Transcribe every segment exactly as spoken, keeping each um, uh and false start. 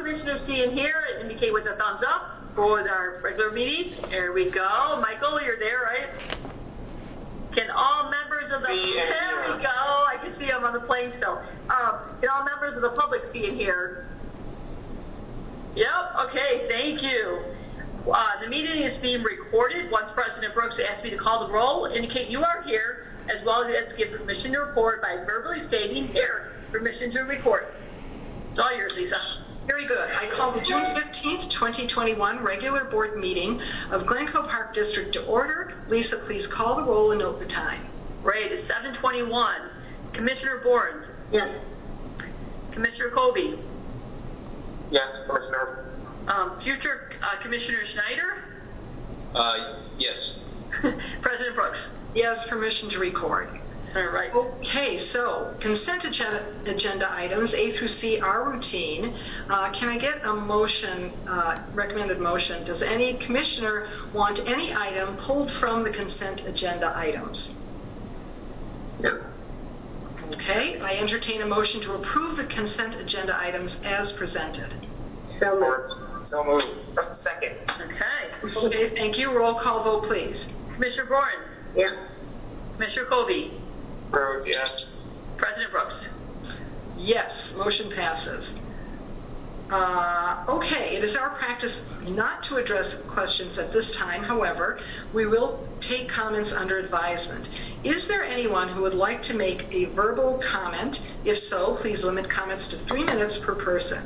commissioners see in here, indicate with a thumbs up for our regular meeting. There we go. Michael, you're there, right? Can all members of the See there we go. I can see them on the plane still. Um, can all members of the public see in here? Yep. Okay. Thank you. Uh, the meeting is being recorded. Once President Brooks asks me to call the roll, indicate you are here, as well as give permission to report by verbally stating here. Permission to record. It's all yours, Lisa. Very good. I call the June fifteenth, twenty twenty-one regular board meeting of Glencoe Park District to order. Lisa, please call the roll and note the time. Right, it's seven twenty-one. Commissioner Bourne. Yes. Commissioner Colby. Yes, Commissioner. Um, future uh, Commissioner Schneider. Uh, yes. President Brooks. Yes, permission to record. All right. Okay, so consent agenda, agenda items A through C are routine. Uh, can I get a motion, uh, recommended motion? Does any commissioner want any item pulled from the consent agenda items? No. Okay, I entertain a motion to approve the consent agenda items as presented. So moved. So moved. Second. Okay. Okay, thank you. Roll call vote, please. Commissioner Bourne. Yes. Commissioner Colby. Approved. Yes. President Brooks. Yes, motion passes. Uh, okay, it is our practice not to address questions at this time. However, we will take comments under advisement. Is there anyone who would like to make a verbal comment? If so, please limit comments to three minutes per person.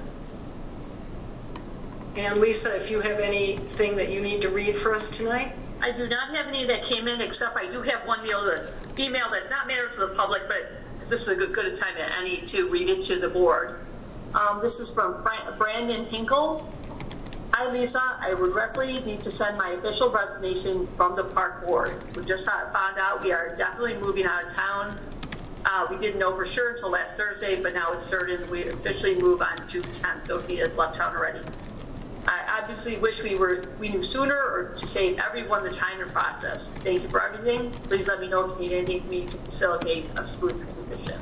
And Lisa, if you have anything that you need to read for us tonight? I do not have any that came in, except I do have one email, email that's not mailed to the public, but this is a good, good a time that I need to read it to the board. Um, this is from Brandon Hinkle. Hi, Lisa. I regretfully need to send my official resignation from the park board. We just found out we are definitely moving out of town. Uh, we didn't know for sure until last Thursday, but now it's certain we officially move on June tenth. Sophie has left town already. I obviously wish we were we knew sooner, or to save everyone the time and process. Thank you for everything. Please let me know if you need anything from me to facilitate a smooth transition.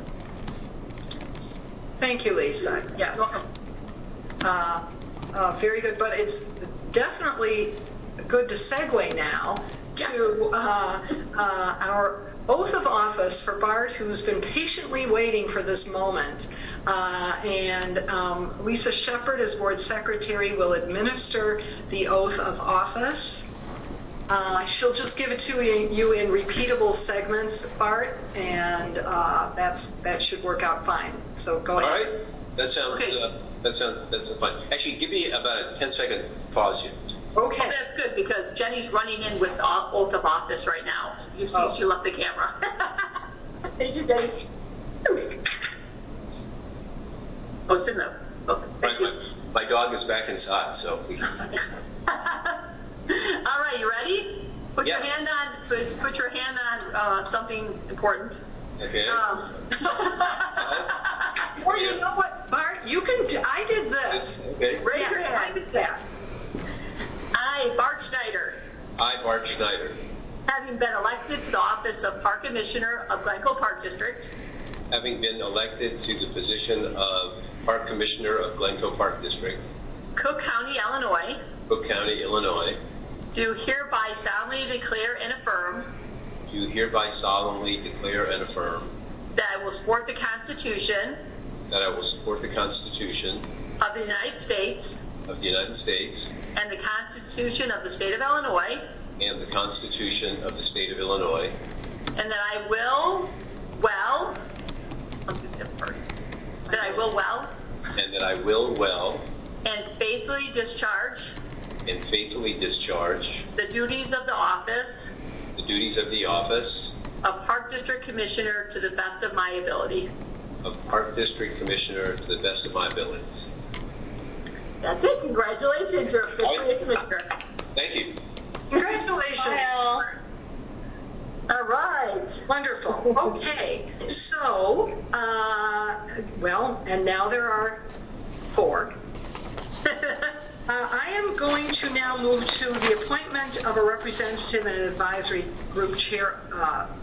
Thank you, Lisa. Yes. Welcome. Uh, uh, very good, but it's definitely good to segue now to uh, uh, our oath of office for Bart, who's been patiently waiting for this moment. Uh, and um, Lisa Shepard, as board secretary, will administer the oath of office. Uh, she'll just give it to you in repeatable segments, Bart, and uh, that's that should work out fine. So go ahead. All right. That sounds. Okay. Uh, that sounds. That's fine. Actually, give me about a ten second pause here. Okay. Oh, that's good, because Jenny's running in with the oath of office right now. You see, Oh. she left the camera. Thank you, Jenny. Oh, it's in the. Oh, thank My, you. my, my dog is back inside, so we can. All right, you ready? Put Yes. your hand on. Put, put your hand on uh, something important. Okay. Um, Or you know what, Bart? You can. Do, I did this. Okay. Raise Yeah, your hand. I did that. I, Bart Schneider, I, Bart Schneider, having been elected to the office of Park Commissioner of Glencoe Park District, having been elected to the position of Park Commissioner of Glencoe Park District, Cook County, Illinois, Cook County, Illinois, do hereby solemnly declare and affirm do hereby solemnly declare and affirm that I will support the Constitution that I will support the Constitution of the United States of the United States and the Constitution of the State of Illinois, and the Constitution of the State of Illinois, and that I will well, I'll do that first, that I will well and that I will well and faithfully discharge and faithfully discharge the duties of the office the duties of the office of Park District Commissioner to the best of my ability. of Park District Commissioner to the best of my abilities. That's it. Congratulations. You're officially a commissioner. Thank you. Congratulations. Well, all right. Wonderful. Okay. So, uh, well, and now there are four. Uh, I am going to now move to the appointment of a representative and advisory group chair, uh,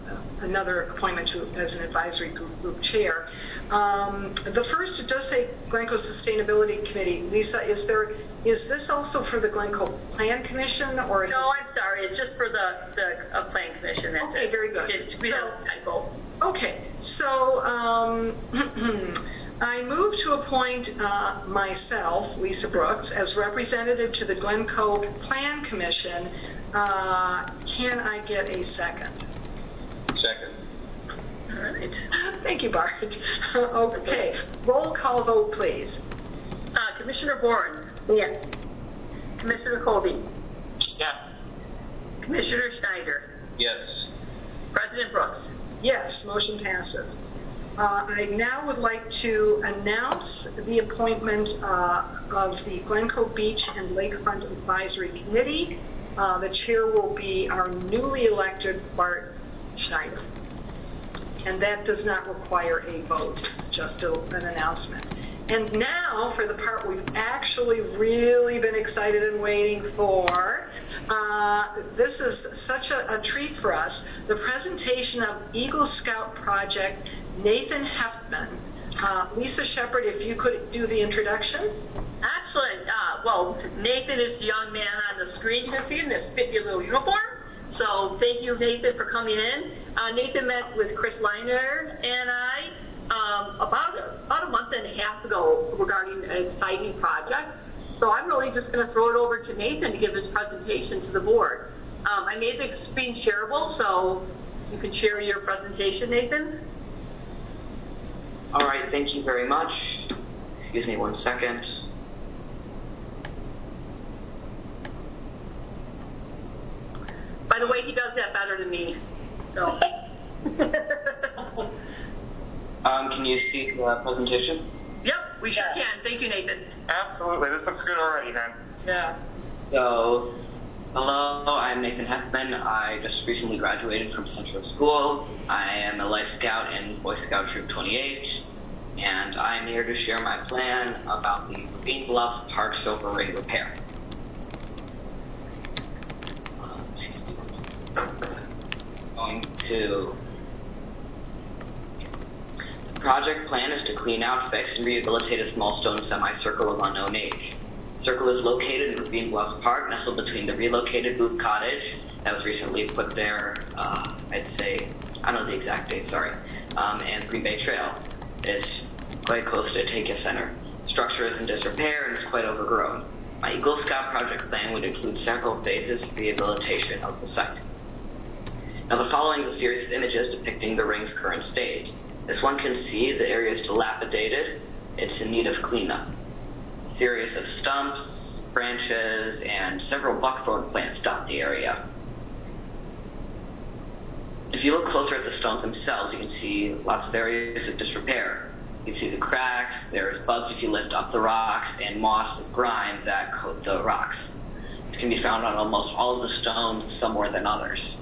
another appointment to, as an advisory group, group chair. Um, the first, it does say Glencoe Sustainability Committee. Lisa, is there, is this also for the Glencoe Plan Commission, or? Is No, I'm sorry. It's just for the, the uh, Plan Commission. That's okay, it. very good. It's, we have a typo. Okay, so um, I move to appoint uh, myself, Lisa Brooks, as representative to the Glencoe Plan Commission. Uh, can I get a second? Second. All right. Thank you, Bart. Okay, roll call vote, please. Uh, Commissioner Bourne. Yes. Commissioner Colby. Yes. Commissioner Schneider. Yes. President Brooks. Yes, motion passes. Uh, I now would like to announce the appointment uh, of the Glencoe Beach and Lakefront Advisory Committee. Uh, the chair will be our newly elected Bart Schneider. And that does not require a vote. It's just a, an announcement. And now for the part we've actually really been excited and waiting for. Uh, this is such a, a treat for us. The presentation of Eagle Scout Project, Nathan Heftman. Uh, Lisa Shepard, if you could do the introduction. Excellent. Uh, well, Nathan is the young man on the screen. You can see him in this spiffy little uniform. So thank you, Nathan, for coming in. Uh, Nathan met with Chris Leiner and I um, about, about a month and a half ago regarding an exciting project. So I'm really just going to throw it over to Nathan to give his presentation to the board. Um, I made the screen shareable, so you can share your presentation, Nathan. All right, thank you very much. Excuse me one second. By the way, he does that better than me. So. um, can you see the presentation? Yep, we sure can. Thank you, Nathan. Absolutely. This looks good already, man. Yeah. So, hello, I'm Nathan Heftman. I just recently graduated from Central School. I am a Life Scout in Boy Scout Troop twenty-eight, and I'm here to share my plan about the Ravine Bluffs Park Silver Ring repair. Uh, excuse me. Going to... The project plan is to clean out, fix, and rehabilitate a small stone semicircle of unknown age. The circle is located in Ravine Bluffs Park, nestled between the relocated Booth Cottage that was recently put there, uh, I'd say, I don't know the exact date, sorry, um, and Green Bay Trail. It's quite close to Takia Center. The structure is in disrepair and is quite overgrown. My Eagle Scout project plan would include several phases of rehabilitation of the site. Now the following is a series of images depicting the ring's current state. As one can see, the area is dilapidated. It's in need of cleanup. A series of stumps, branches, and several buckthorn plants dot the area. If you look closer at the stones themselves, you can see lots of areas of disrepair. You can see the cracks, there's bugs if you lift up the rocks, and moss and grime that coat the rocks. This can be found on almost all of the stones, some more than others.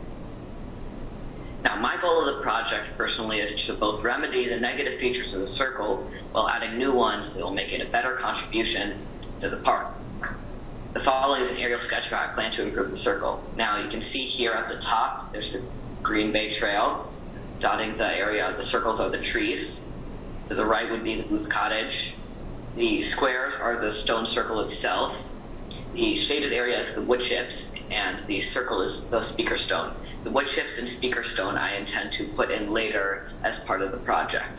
Now, my goal of the project, personally, is to both remedy the negative features of the circle while adding new ones that will make it a better contribution to the park. The following is an aerial sketch of how I plan to improve the circle. Now, you can see here at the top, there's the Green Bay Trail. Dotting the area, the circles are the trees. To the right would be the Booth Cottage. The squares are the stone circle itself. The shaded area is the wood chips, and the circle is the speaker stone. The wood chips and speaker stone I intend to put in later as part of the project.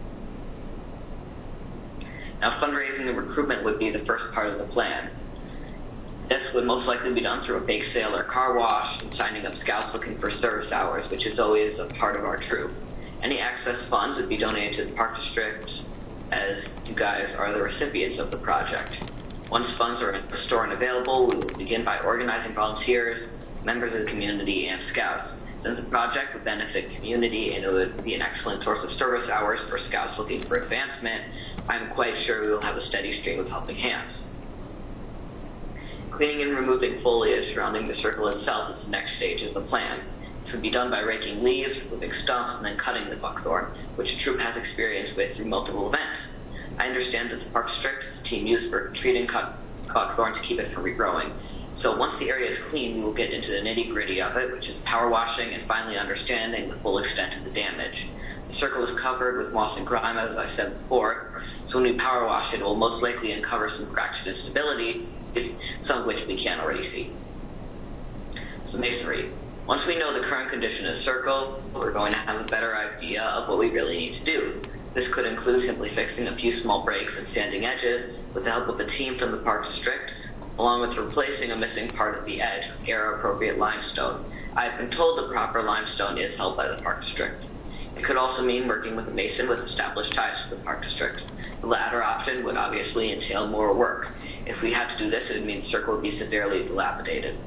Now, fundraising and recruitment would be the first part of the plan. This would most likely be done through a bake sale or car wash and signing up scouts looking for service hours, which is always a part of our troop. Any excess funds would be donated to the Park District, as you guys are the recipients of the project. Once funds are restored and available, we will begin by organizing volunteers, members of the community, and scouts. Since the project would benefit community and it would be an excellent source of service hours for scouts looking for advancement, I'm quite sure we will have a steady stream of helping hands. Cleaning and removing foliage surrounding the circle itself is the next stage of the plan. This would be done by raking leaves, removing stumps, and then cutting the buckthorn, which the troop has experience with through multiple events. I understand that the Park District is a team used for treating cut buckthorn to keep it from regrowing. So once the area is clean, we will get into the nitty-gritty of it, which is power washing and finally understanding the full extent of the damage. The circle is covered with moss and grime, as I said before, so when we power wash it, it will most likely uncover some cracks and instability, some of which we can already see. So masonry. Once we know the current condition of the circle, we're going to have a better idea of what we really need to do. This could include simply fixing a few small breaks and sanding edges with the help of a team from the Park District, along with replacing a missing part of the edge with era-appropriate limestone. I've been told the proper limestone is held by the Park District. It could also mean working with a mason with established ties to the Park District. The latter option would obviously entail more work. If we had to do this, it would mean the circle would be severely dilapidated.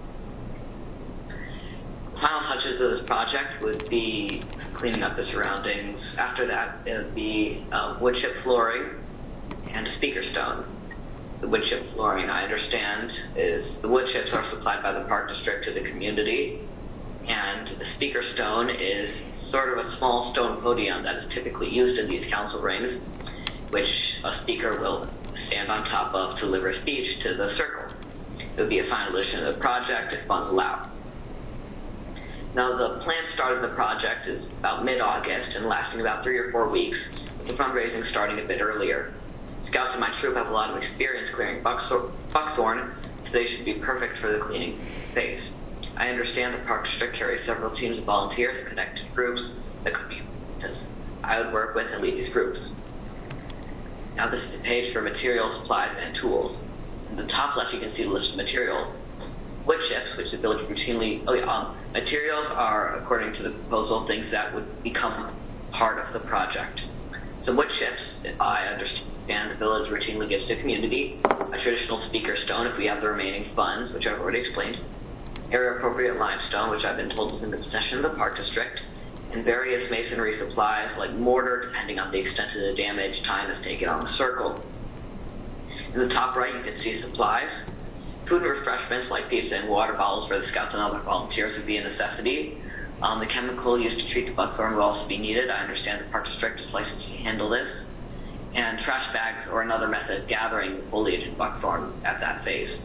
Final touches of this project would be cleaning up the surroundings. After that, it would be uh, wood chip flooring and a speaker stone. The wood chip flooring, I understand, is the wood chips are supplied by the Park District to the community, and the speaker stone is sort of a small stone podium that is typically used in these council rings, which a speaker will stand on top of to deliver a speech to the circle. It would be a final addition of the project if funds allow. Now, the planned start of the project is about mid-August and lasting about three or four weeks, with the fundraising starting a bit earlier. Scouts in my troop have a lot of experience clearing buckthorn, so they should be perfect for the cleaning phase. I understand the Park District carries several teams of volunteers and connected groups that could be assistants. I would work with and lead these groups. Now, this is a page for materials, supplies, and tools. In the top left, you can see the list of materials. Wood chips, which the village routinely, oh yeah, um, materials are, according to the proposal, things that would become part of the project. So wood chips, I understand the village routinely gives to community, a traditional speaker stone if we have the remaining funds, which I've already explained, area-appropriate limestone, which I've been told is in the possession of the Park District, and various masonry supplies like mortar, depending on the extent of the damage time is taken on the circle. In the top right, you can see supplies. Food and refreshments like pizza and water bottles for the scouts and other volunteers would be a necessity. Um, the chemical used to treat the buckthorn will also be needed. I understand the Park District is licensed to handle this. And trash bags or another method of gathering the foliage and buckthorn at that phase.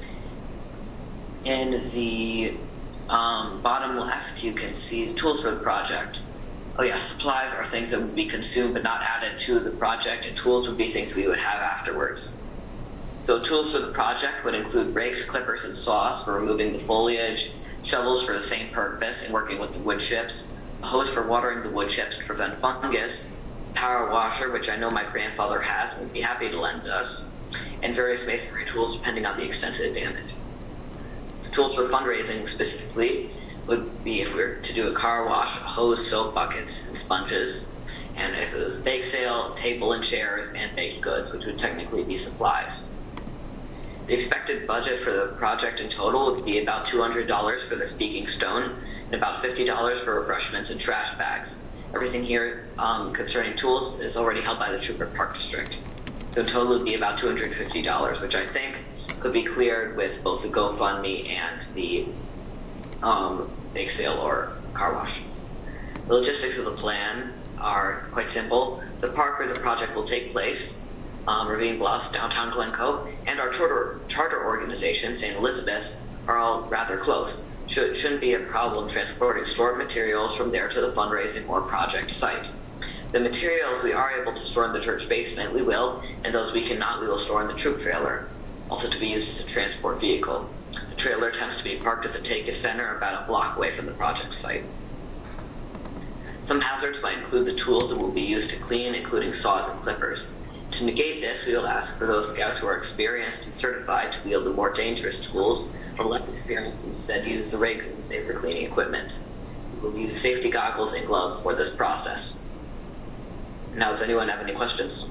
In the um, bottom left, you can see the tools for the project. Oh yeah, supplies are things that would be consumed but not added to the project, and tools would be things we would have afterwards. So tools for the project would include rakes, clippers, and saws for removing the foliage, shovels for the same purpose and working with the wood chips, a hose for watering the wood chips to prevent fungus, power washer, which I know my grandfather has and would be happy to lend us, and various masonry tools depending on the extent of the damage. The tools for fundraising specifically would be, if we were to do a car wash, a hose, soap, buckets, and sponges, and if it was a bake sale, table and chairs, and baked goods, which would technically be supplies. The expected budget for the project in total would be about two hundred dollars for the speaking stone and about fifty dollars for refreshments and trash bags. Everything here um, concerning tools is already held by the Trooper Park District. So in total it would be about two hundred fifty dollars, which I think could be cleared with both the GoFundMe and the um, bake sale or car wash. The logistics of the plan are quite simple. The park where the project will take place, Um, Ravine Bluffs, downtown Glencoe, and our charter, charter organization, Saint Elizabeth's, are all rather close. Should, shouldn't be a problem transporting stored materials from there to the fundraising or project site. The materials we are able to store in the church basement, we will, and those we cannot, we will store in the troop trailer, also to be used as a transport vehicle. The trailer tends to be parked at the Takis Center about a block away from the project site. Some hazards might include the tools that will be used to clean, including saws and clippers. To negate this, we will ask for those scouts who are experienced and certified to wield the more dangerous tools, or less experienced instead use the rakes and safer cleaning equipment. We will use safety goggles and gloves for this process. Now, does anyone have any questions?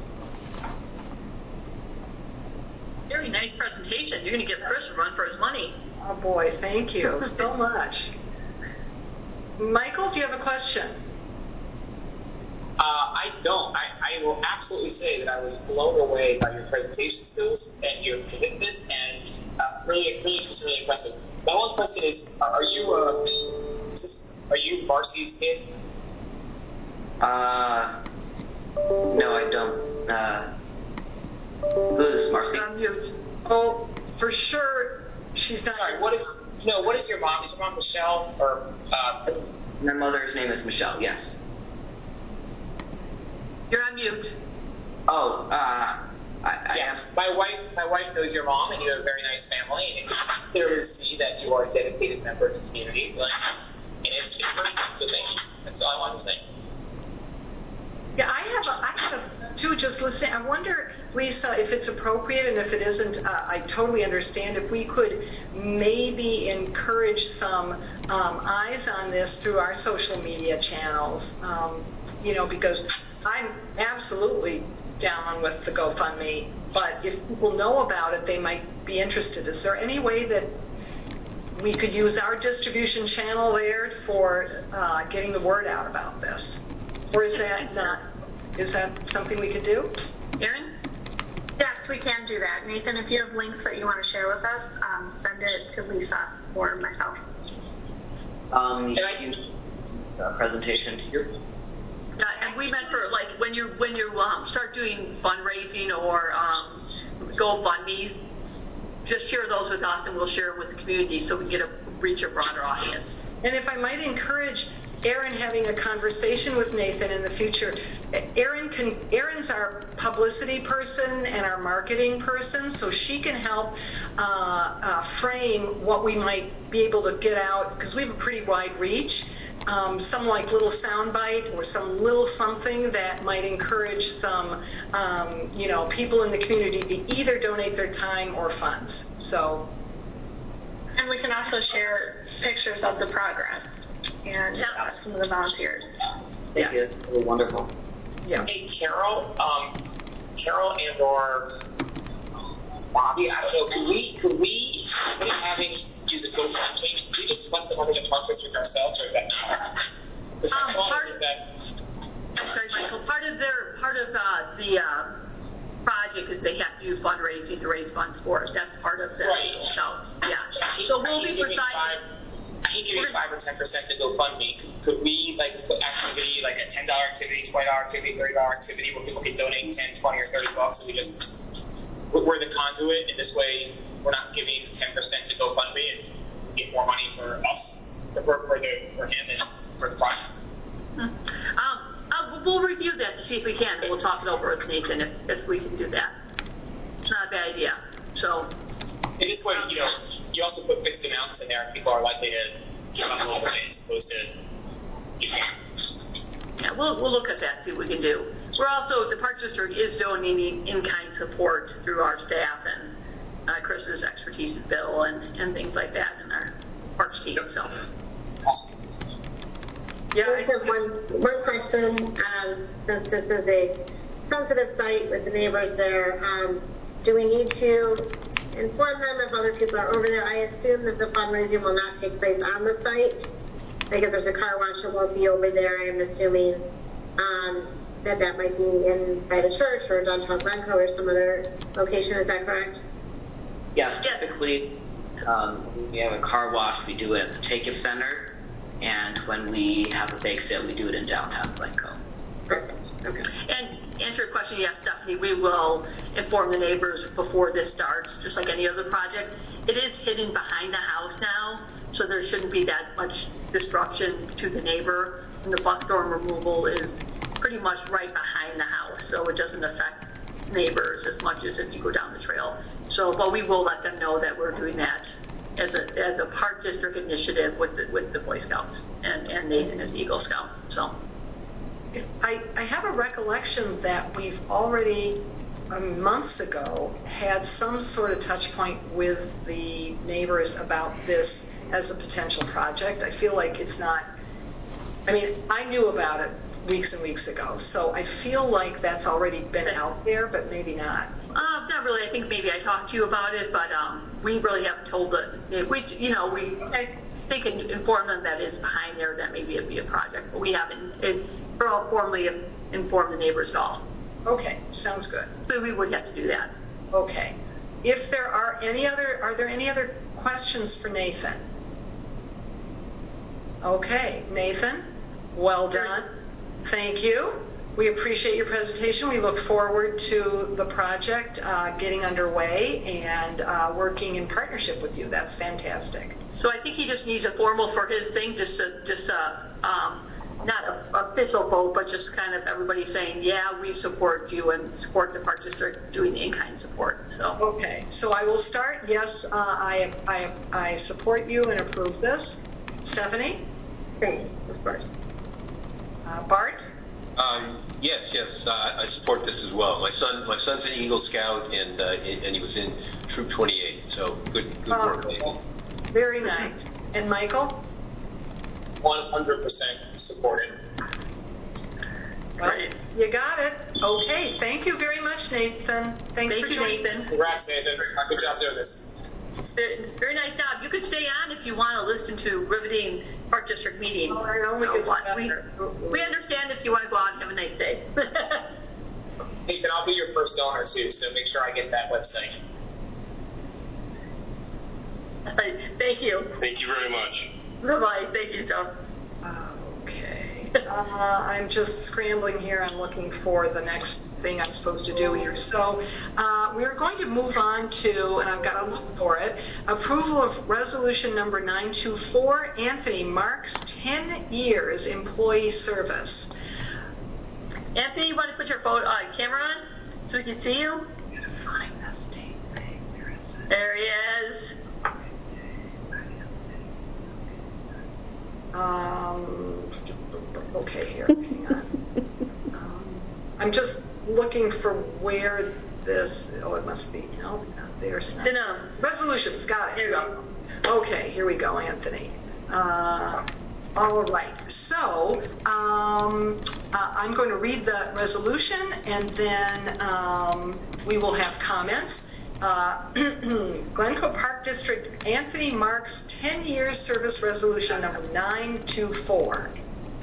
Very nice presentation. You're going to give Chris a run for his money. Oh boy, thank you so much. Michael, do you have a question? Uh, I don't. I, I will absolutely say that I was blown away by your presentation skills and your commitment, and uh, really, really, just really impressive. My one question is: Are, are you, uh, is this, are you Marcy's kid? Uh, no, I don't. Uh, who is Marcy? Um, you, oh, for sure, She's not. Sorry, what is, no, what is your mom? Is your mom Michelle or, uh, My mother's name is Michelle, yes. You're on mute. Oh, uh, I, I yes, am. my wife, my wife knows your mom, and you have a very nice family, and it's clear to see that you are a dedicated member of the community, and it's, it's great, so thank you. That's all I wanted to say. Yeah, I have, a, I have too, just listening. I wonder, Lisa, if it's appropriate, and if it isn't, uh, I totally understand, if we could maybe encourage some um, eyes on this through our social media channels, um, you know, because I'm absolutely down with the GoFundMe, but if people know about it, they might be interested. Is there any way that we could use our distribution channel there for uh, getting the word out about this? Or is that not, is that something we could do? Erin? Yes, we can do that. Nathan, if you have links that you want to share with us, um, send it to Lisa or myself. Um, Can I- you, uh, presentation to you. Yeah, and we meant for like when you when you um, start doing fundraising or um, GoFundMe's, just share those with us and we'll share them with the community so we can get a reach a broader audience. And if I might encourage Erin having a conversation with Nathan in the future, Erin can, Erin's our publicity person and our marketing person, so she can help uh, uh, frame what we might be able to get out, because we have a pretty wide reach. Um, some like little soundbite or some little something that might encourage some, um, you know, people in the community to either donate their time or funds. So, And we can also share pictures of the progress and Yeah. uh, some of the volunteers. Thank you. It's really wonderful. yeah. Hey, Carol, um, Carol and or Bobby, I don't know, could we, could we, instead of having, use a GoFundMe, could we just fund the money to Park District ourselves, or is that not? Because my Um, thought part- is that, I'm sorry, Michael. Part of their part of uh, the uh, project is they have to do fundraising to raise funds for us. That's part of the Right. So yeah. I hate- So I we'll hate be giving precise. five- I hate giving We're- five or ten percent to GoFundMe. Could, could we like put activity, like a ten dollar activity, twenty dollar activity, thirty dollar activity, where people can donate ten, twenty, or thirty bucks, and we just we're we're the conduit, and this way we're not giving ten percent to GoFundMe and get more money for us, for, for the for him and for the project. Um, uh, we'll review that to see if we can. We'll talk it over with Nathan if, if we can do that. It's not a bad idea. So, And this way, you know, you also put fixed amounts in there, and people are likely to give up a little bit as opposed to giving. yeah, we'll, we'll look at that, see what we can do. We're also, the Park District is donating in-kind support through our staff and uh, Chris's expertise in Bill and, and things like that in our parks team. So, Awesome. Yeah, I I just have one, one question, um, since this is a sensitive site with the neighbors there, um, do we need to inform them if other people are over there? I assume that the fundraising will not take place on the site, because there's a car wash that won't be over there. I'm assuming, um, that that might be in by the church or downtown Glencoe or some other location, is that correct? Yes, Yes. typically, um, we have a car wash, we do it at the Take-It Center, and when we have a bake sale, we do it in downtown Glencoe. Perfect, okay. and answer your question, yes, Stephanie, we will inform the neighbors before this starts, just like any other project. It is hidden behind the house now, so there shouldn't be that much disruption to the neighbor. And the buckthorn removal is pretty much right behind the house, so it doesn't affect neighbors as much as if you go down the trail. So, but we will let them know that we're doing that as a as a Park District initiative with the with the Boy Scouts and, and Nathan as Eagle Scout. So, I, I have a recollection that we've already, um, months ago, had some sort of touch point with the neighbors about this as a potential project. I feel like it's not, I mean, I knew about it weeks and weeks ago, so I feel like that's already been out there, but maybe not. uh, not really. I think maybe I talked to you about it, but um, we really haven't told the we you know we I think and inform them that it's behind there that maybe it'd be a project, but we haven't it, formally informed the neighbors at all. Okay, sounds good. So we would have to do that. Okay. If there are any other, are there any other questions for Nathan? Okay, Nathan, well done. Thank you. We appreciate your presentation. We look forward to the project uh, getting underway and uh, working in partnership with you. That's fantastic. So I think he just needs a formal for his thing, just a, just a, um, not a official vote, but just kind of everybody saying, yeah, we support you and support the Park District doing in-kind support. So okay, so I will start. Yes, uh, I, I I support you and approve this. Stephanie? Great, of course. Uh, Bart? Uh, yes, yes, uh, I support this as well. My son, my son's an Eagle Scout, and uh, and he was in Troop twenty-eight. So good, good Oh, work, Nathan. Very nice. And Michael? one hundred percent supported. Well, you got it. Okay, thank you very much, Nathan. Thanks thank for you, joining. Nathan. Congrats, Nathan. Good job doing this. Very, very nice job. You could stay on if you want to listen to riveting Park District meeting. Oh, I know, we So could- what- we, we understand if you want to go out and have a nice day. Nathan, I'll be your first donor too, so make sure I get that website. All right, thank you. Thank you very much. Bye-bye. Thank you, Joe. Okay. Uh, I'm just scrambling here. I'm looking for the next thing I'm supposed to do here. So uh, we're going to move on to, and I've got to look for it, approval of resolution number nine two four, Anthony Marks, ten years employee service. Anthony, you want to put your phone, uh, camera on so we can see you? I'm going to find this tape thing. Where is it? There he is. Um, okay, here, hang on. Um, I'm just looking for where this, oh, it must be, no, not there. It's not. Sit down. Resolutions, got it. Here you go. Okay, here we go, Anthony. Uh, all right, so um, uh, I'm going to read the resolution, and then um, we will have comments. Uh, Glencoe Park District, Anthony Marks, ten years service resolution number nine two four.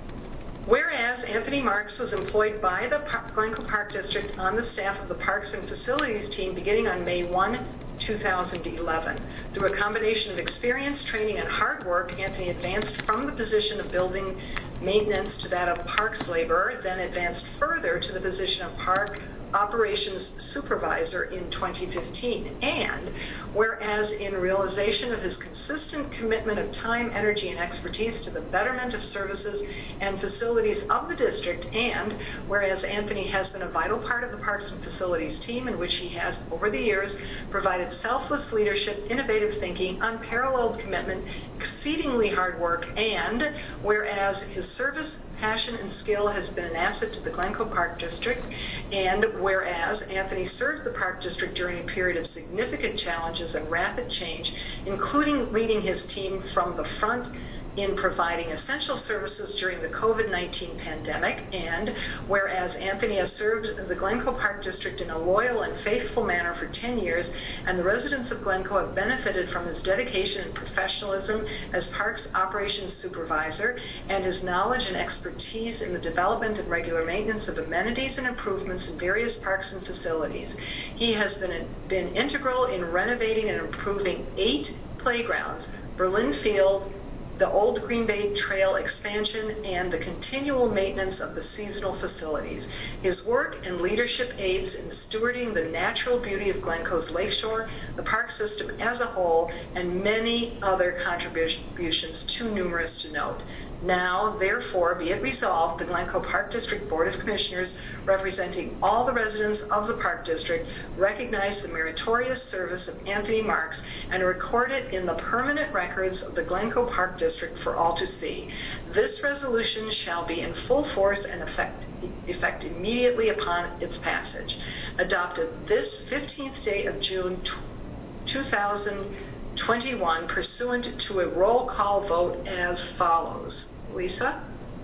Whereas Anthony Marks was employed by the Par- Glencoe Park District on the staff of the Parks and Facilities team beginning on May first, two thousand eleven. Through a combination of experience, training, and hard work, Anthony advanced from the position of building maintenance to that of parks laborer, then advanced further to the position of park operations supervisor in twenty fifteen. And whereas in realization of his consistent commitment of time, energy, and expertise to the betterment of services and facilities of the district, and whereas Anthony has been a vital part of the Parks and Facilities team in which he has, over the years, provided selfless leadership, innovative thinking, unparalleled commitment, exceedingly hard work, and whereas his service, passion, and skill has been an asset to the Glencoe Park District, and whereas Anthony served the Park District during a period of significant challenges and rapid change, including leading his team from the front in providing essential services during the COVID nineteen pandemic, and whereas Anthony has served the Glencoe Park District in a loyal and faithful manner for ten years, and the residents of Glencoe have benefited from his dedication and professionalism as Parks Operations Supervisor, and his knowledge and expertise in the development and regular maintenance of amenities and improvements in various parks and facilities. He has been, been integral in renovating and improving eight playgrounds, Berlin Field, the Old Green Bay Trail expansion, and the continual maintenance of the seasonal facilities. His work and leadership aids in stewarding the natural beauty of Glencoe's lakeshore, the park system as a whole, and many other contributions too numerous to note. Now, therefore, be it resolved, the Glencoe Park District Board of Commissioners, representing all the residents of the Park District, recognize the meritorious service of Anthony Marks and record it in the permanent records of the Glencoe Park District for all to see. This resolution shall be in full force and effect, effect immediately upon its passage. Adopted this fifteenth day of June two thousand twenty-one, pursuant to a roll call vote as follows. Lisa?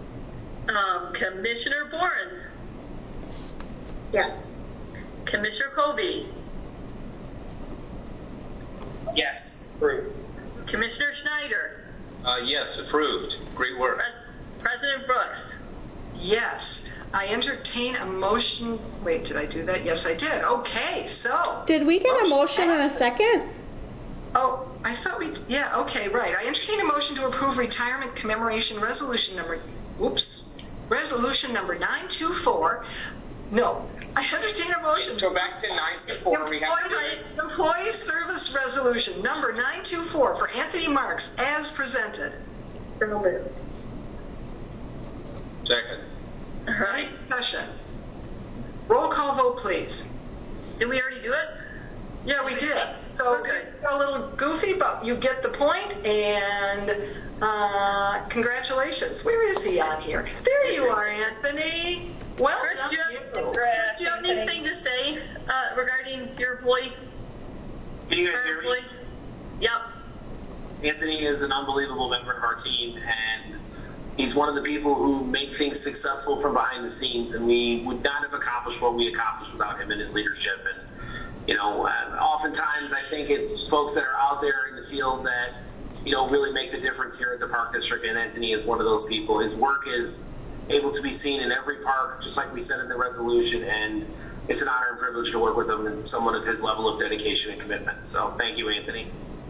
Um, Commissioner Boren. Yes. Commissioner Kobe. Yes, approved. Commissioner Schneider. Uh, yes, approved. Great work. Pres- President Brooks. Yes. I entertain a motion. Wait, did I do that? Yes, I did. Okay, so. Did we get a motion and a second? Oh, I thought we, yeah, okay, right. I entertain a motion to approve retirement commemoration resolution number, whoops, resolution number nine two four. No, I entertain a motion. Go back to nine two four. We have to Employee, employee service resolution number nine two four for Anthony Marks as presented. So moved. Second. All right, discussion. Roll call vote, please. Did we already do it? Yeah, we did. So Okay. it's a little goofy, but you get the point, and uh, congratulations. Where is he on here? There you are, Anthony. Well Chris, done. do you have, you. do you have anything to say uh, regarding your employee? Can you guys Our hear me? employee? Yep. Anthony is an unbelievable member of our team, and he's one of the people who make things successful from behind the scenes, and we would not have accomplished what we accomplished without him and his leadership. And, you know, uh, oftentimes I think it's folks that are out there in the field that, you know, really make the difference here at the Park District, and Anthony is one of those people. His work is able to be seen in every park, just like we said in the resolution, and it's an honor and privilege to work with him and someone of his level of dedication and commitment. So thank you, Anthony.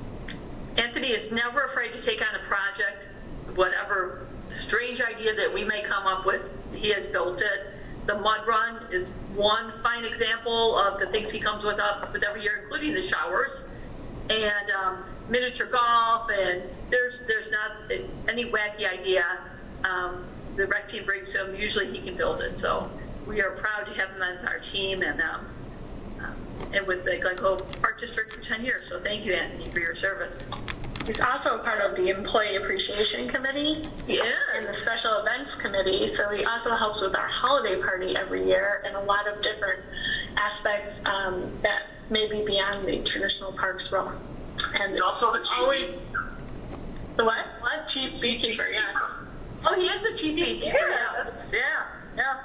Anthony is never afraid to take on a project, whatever strange idea that we may come up with. He has built it. The mud run is one fine example of the things he comes with up with every year, including the showers and um, miniature golf. And there's there's not any wacky idea um, the rec team brings to him. Usually he can build it. So we are proud to have him on our team and um, um, and with the Glencoe Park District for ten years. So thank you, Anthony, for your service. He's also a part of the Employee Appreciation Committee Yeah. and the Special Events Committee, so he also helps with our holiday party every year and a lot of different aspects um, that may be beyond the traditional parks realm. And He's also the chief always beekeeper. the what? What? Chief beekeeper, yes. Oh, he is a chief beekeeper. Yes. Yeah. Yeah.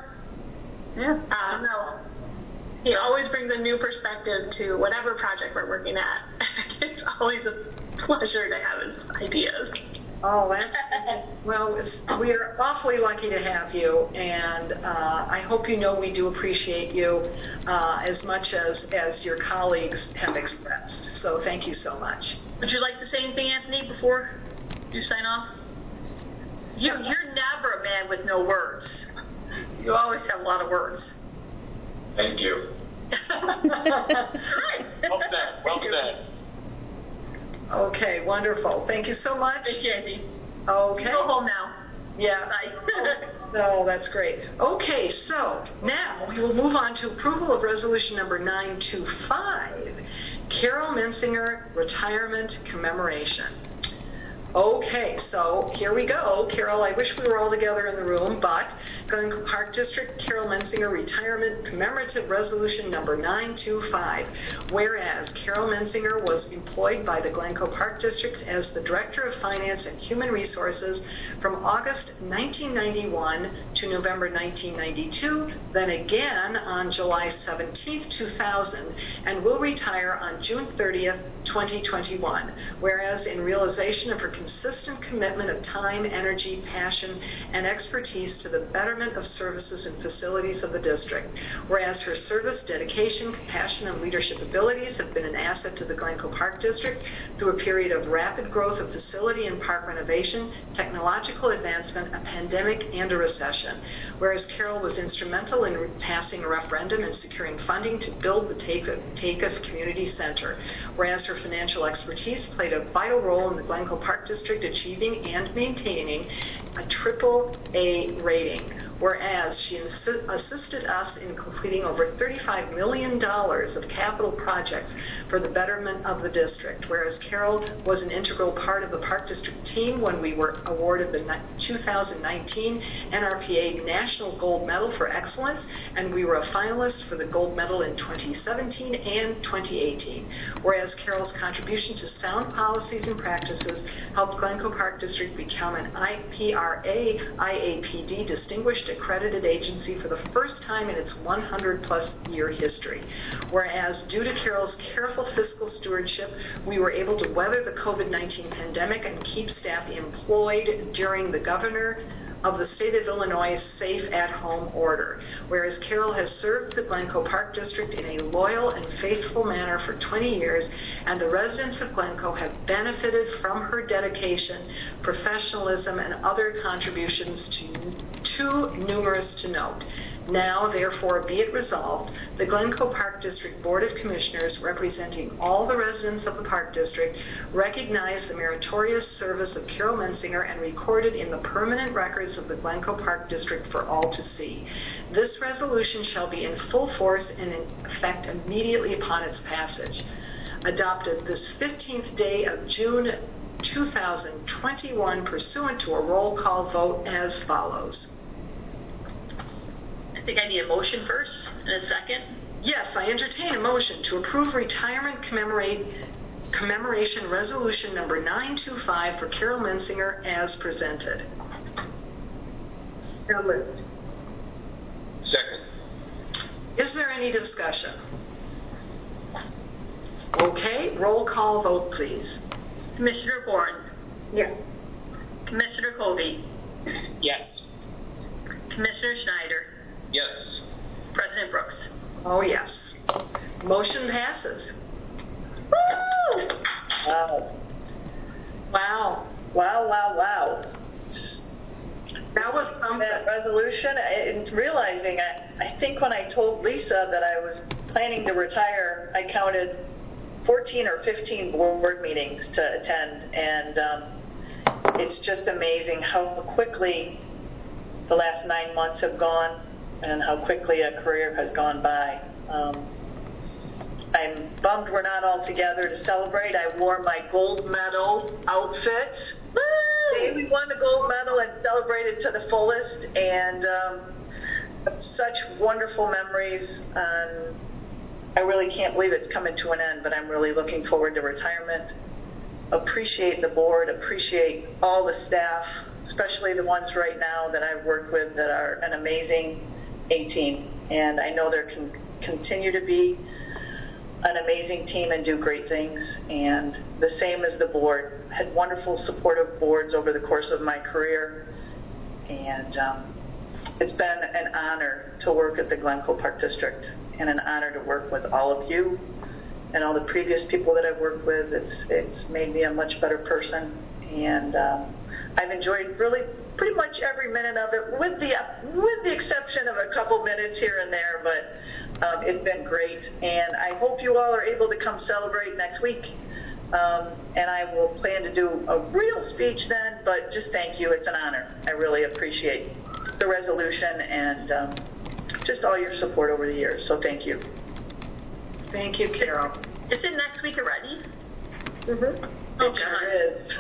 Yeah. I Um, know. He always brings a new perspective to whatever project we're working at. It's always a pleasure to have his ideas. Oh, that's, well, it's, we are awfully lucky to have you, and uh, I hope you know we do appreciate you uh, as much as, as your colleagues have expressed. So thank you so much. Would you like to say anything, Anthony, before you sign off? You, you're never a man with no words. You always have a lot of words. Thank you. Right. Well said. Well said. Okay, wonderful. Thank you so much. Thank you, Anthony. Okay. Go home now. Yeah. Bye. Oh, that's great. Okay, so now we will move on to approval of resolution number nine two five, Carol Mensinger Retirement Commemoration. Okay, so here we go. Carol, I wish we were all together in the room, but Glencoe Park District Carol Mensinger Retirement Commemorative Resolution number nine two five. Whereas Carol Mensinger was employed by the Glencoe Park District as the Director of Finance and Human Resources from August nineteen ninety-one to November nineteen ninety-two, then again on July seventeenth, two thousand, and will retire on June thirtieth, twenty twenty-one. Whereas in realization of her consistent commitment of time, energy, passion, and expertise to the betterment of services and facilities of the district. Whereas her service, dedication, compassion, and leadership abilities have been an asset to the Glencoe Park District through a period of rapid growth of facility and park renovation, technological advancement, a pandemic, and a recession. Whereas Carol was instrumental in re- passing a referendum and securing funding to build the Takeoff Community Center. Whereas her financial expertise played a vital role in the Glencoe Park District achieving and maintaining a triple A rating. Whereas she insi- assisted us in completing over thirty-five million dollars of capital projects for the betterment of the district. Whereas Carol was an integral part of the Park District team when we were awarded the two thousand nineteen N R P A National Gold Medal for Excellence, and we were a finalist for the Gold Medal in twenty seventeen and twenty eighteen. Whereas Carol's contribution to sound policies and practices helped Glencoe Park District become an I P R A I A P D Distinguished Accredited Agency for the first time in its one hundred plus year history. Whereas due to Carol's careful fiscal stewardship, we were able to weather the COVID nineteen pandemic and keep staff employed during the governor of the State of Illinois Safe at Home Order. Whereas Carol has served the Glencoe Park District in a loyal and faithful manner for twenty years, and the residents of Glencoe have benefited from her dedication, professionalism, and other contributions to, too numerous to note. Now, therefore, be it resolved, the Glencoe Park District Board of Commissioners, representing all the residents of the Park District, recognize the meritorious service of Carol Mensinger and record it in the permanent records of the Glencoe Park District for all to see. This resolution shall be in full force and in effect immediately upon its passage. Adopted this fifteenth day of June two thousand twenty-one pursuant to a roll call vote as follows. I think I need a motion first and a second. Yes, I entertain a motion to approve retirement commemorate, commemoration resolution number nine two five for Carol Mensinger as presented. So moved. Second. Is there any discussion? Okay, roll call vote, please. Commissioner Bourne, Yes. Commissioner Colby, Yes. Commissioner Schneider, Yes. President Brooks. Oh, yes. Motion passes. Woo! Wow. Wow. Wow, wow, wow. That was something. That resolution, and realizing, I, I think when I told Lisa that I was planning to retire, I counted fourteen or fifteen board meetings to attend, and um, it's just amazing how quickly the last nine months have gone and how quickly a career has gone by. Um, I'm bummed we're not all together to celebrate. I wore my gold medal outfit. Woo! We won the gold medal and celebrated to the fullest, and um, such wonderful memories. Um, I really can't believe it's coming to an end, but I'm really looking forward to retirement. Appreciate the board, appreciate all the staff, especially the ones right now that I've worked with that are an amazing A-team. And I know there can continue to be an amazing team and do great things. And the same as the board. Had wonderful supportive boards over the course of my career. And um, it's been an honor to work at the Glencoe Park District and an honor to work with all of you and all the previous people that I've worked with. It's, it's made me a much better person. And um, I've enjoyed really pretty much every minute of it, with the with the exception of a couple minutes here and there, but um, it's been great. And I hope you all are able to come celebrate next week. Um, and I will plan to do a real speech then, but just thank you. It's an honor. I really appreciate the resolution and um, just all your support over the years. So thank you. Thank you, Carol. Is it next week already? Mm-hmm. Oh, It sure is.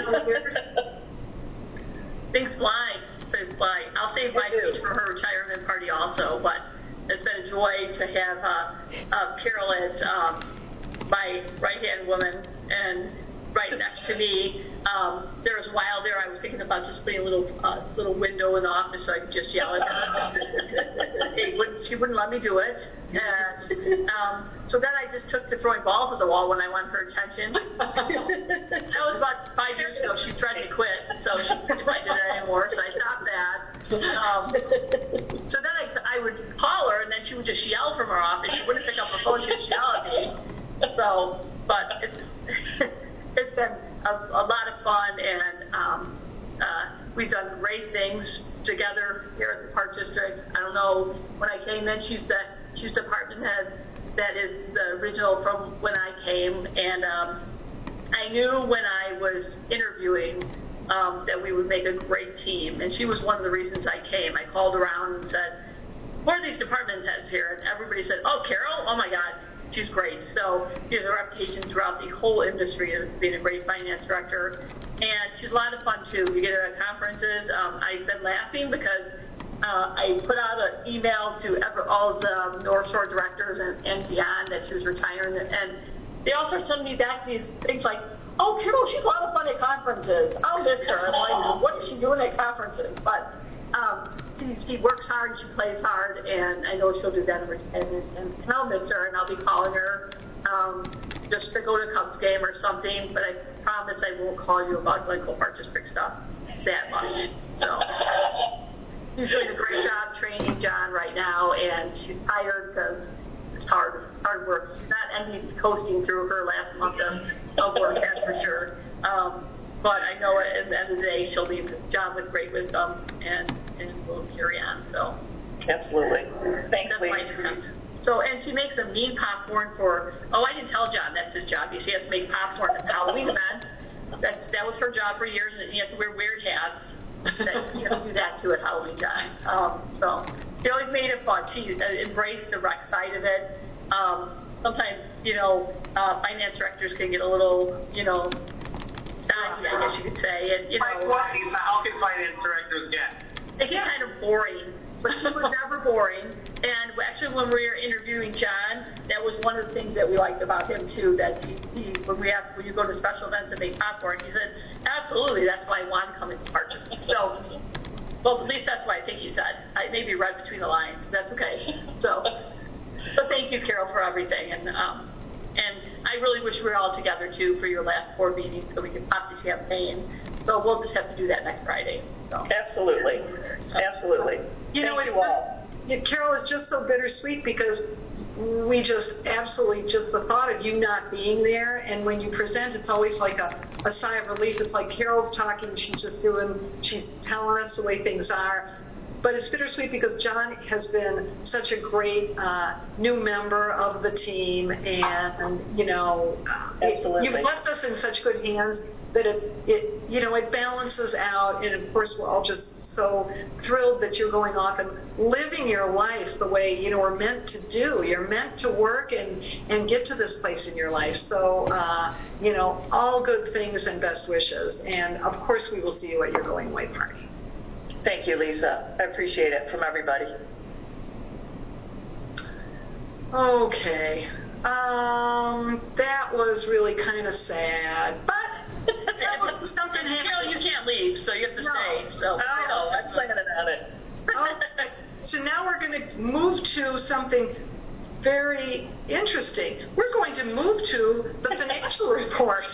Things fly. They fly. I'll save my speech for her retirement party also, but it's been a joy to have uh, uh, Carol as um, my right-hand woman and right next to me. Um, there was a while there I was thinking about just putting a little uh, little window in the office so I could just yell at her. It wouldn't, she wouldn't let me do it. And um, so then I just took to throwing balls at the wall when I wanted her attention. That was about five years ago. She threatened to quit, so she didn't do that anymore, so I stopped that. Um, so then I, I would call her, and then she would just yell from her office. She wouldn't pick up her phone. She'd just yell at me. So, but it's it's been a, a lot of fun, and um, uh, we've done great things together here at the Park District. I don't know, when I came in, she's the she's department head that is the original from when I came, and um, I knew when I was interviewing um, that we would make a great team, and she was one of the reasons I came. I called around and said, "Who are these department heads here?" And everybody said, "Oh, Carol, oh my God, she's great." So she has a reputation throughout the whole industry as being a great finance director, and she's a lot of fun too. You get her at conferences. Um, I've been laughing because uh, I put out an email to ever, all of the North Shore directors and, and beyond that she was retiring, and they all start sending me back these things like, "Oh, Carol, she's a lot of fun at conferences. I'll miss her." I'm like, "What is she doing at conferences?" But um, she, she works hard, she plays hard, and I know she'll do that in retirement. And, and I'll miss her, and I'll be calling her um, just to go to a Cubs game or something. But I promise I won't call you about Glencoe Park District stuff that much. So she's doing a great job training John right now, and she's tired because it's hard. It's hard work. She's not ending coasting through her last month of, of work, that's for sure. Um, but I know at the end of the day, she'll leave John with great wisdom, and, and we'll carry on. So Absolutely. Thanks, that's my two cents. So, and she makes a mean popcorn for, oh, I didn't tell John that's his job. She has to make popcorn at the Halloween event. That's, that was her job for years, and you have to wear weird hats. That, you have to do that too at Halloween time. Um, so she always made it fun. She uh, embraced the rec side of it. Um, sometimes, you know, uh, finance directors can get a little, you know, stodgy, I guess you could say. And, you know, Like what, Lisa? How can finance directors get? they get kind of boring, but she was never boring. And actually, when we were interviewing John, that was one of the things that we liked about him too. That he, he when we asked, "Will you go to special events and make popcorn?" He said, "Absolutely. That's why I want to come into Parks." So, well, at least that's what I think he said. I maybe read between the lines. But that's okay. So, but thank you, Carol, for everything. And um, and I really wish we were all together too for your last board meeting, so we could pop the champagne. So we'll just have to do that next Friday. So. Absolutely. Absolutely. You know, Thank it's you all. Yeah, Carol, is just so bittersweet because we just absolutely just the thought of you not being there, and when you present, it's always like a, a sigh of relief. It's like Carol's talking, she's just doing, she's telling us the way things are. But it's bittersweet because John has been such a great uh, new member of the team, and you know, Absolutely. you've left us in such good hands that it, it, you know, it balances out. And of course, we're all just so thrilled that you're going off and living your life the way, you know, we're meant to do. You're meant to work and, and get to this place in your life. So, uh, you know, all good things and best wishes. And of course, we will see you at your going away party. Thank you, Lisa. I appreciate it from everybody. Okay. Um, that was really kind of sad, but that was something happened. Carol, you can't leave, so you have to No. stay. So I know. I'm planning on it. Okay. So now we're going to move to something very interesting. We're going to move to the financial report.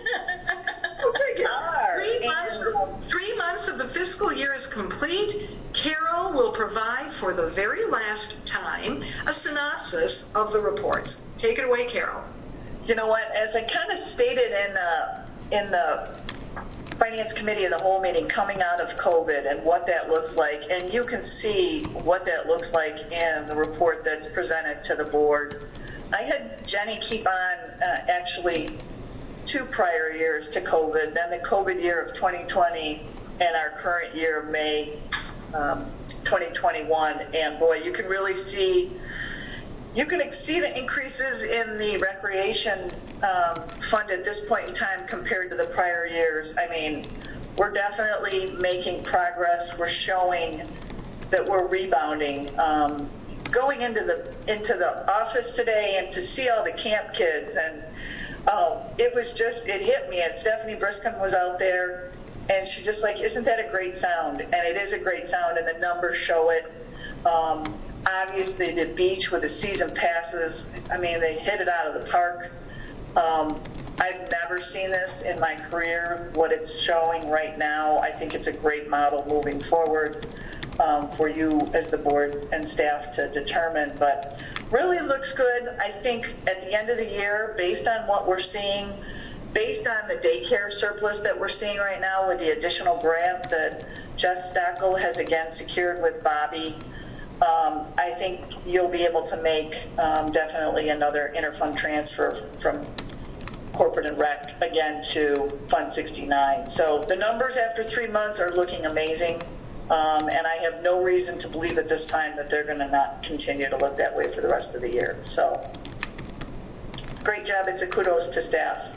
Three months, three months of the fiscal year is complete. Carol will provide for the very last time a synopsis of the reports. Take it away, Carol. You know what? As I kind of stated in uh, in the Finance Committee of the whole meeting, coming out of COVID and what that looks like, and you can see what that looks like in the report that's presented to the board. I had Jenny keep on uh, actually two prior years to COVID, then the COVID year of twenty twenty and our current year of May um, twenty twenty-one. And boy, you can really see, you can see the increases in the recreation um, fund at this point in time compared to the prior years. I mean, we're definitely making progress. We're showing that we're rebounding. Um, going into the into the office today and to see all the camp kids, and um, it was just, it hit me. And Stephanie Briskin was out there, and she's just like, isn't that a great sound? And it is a great sound, and the numbers show it. Um, obviously, the beach with the season passes, I mean, they hit it out of the park. Um, I've never seen this in my career, what it's showing right now. I think it's a great model moving forward um, for you as the board and staff to determine. But really looks good. I think at the end of the year, based on what we're seeing, based on the daycare surplus that we're seeing right now with the additional grant that Jess Stockel has again secured with Bobby, um, I think you'll be able to make um, definitely another interfund transfer from corporate and rec again to Fund sixty-nine. So the numbers after three months are looking amazing, um, and I have no reason to believe at this time that they're going to not continue to look that way for the rest of the year. So great job. It's a kudos to staff.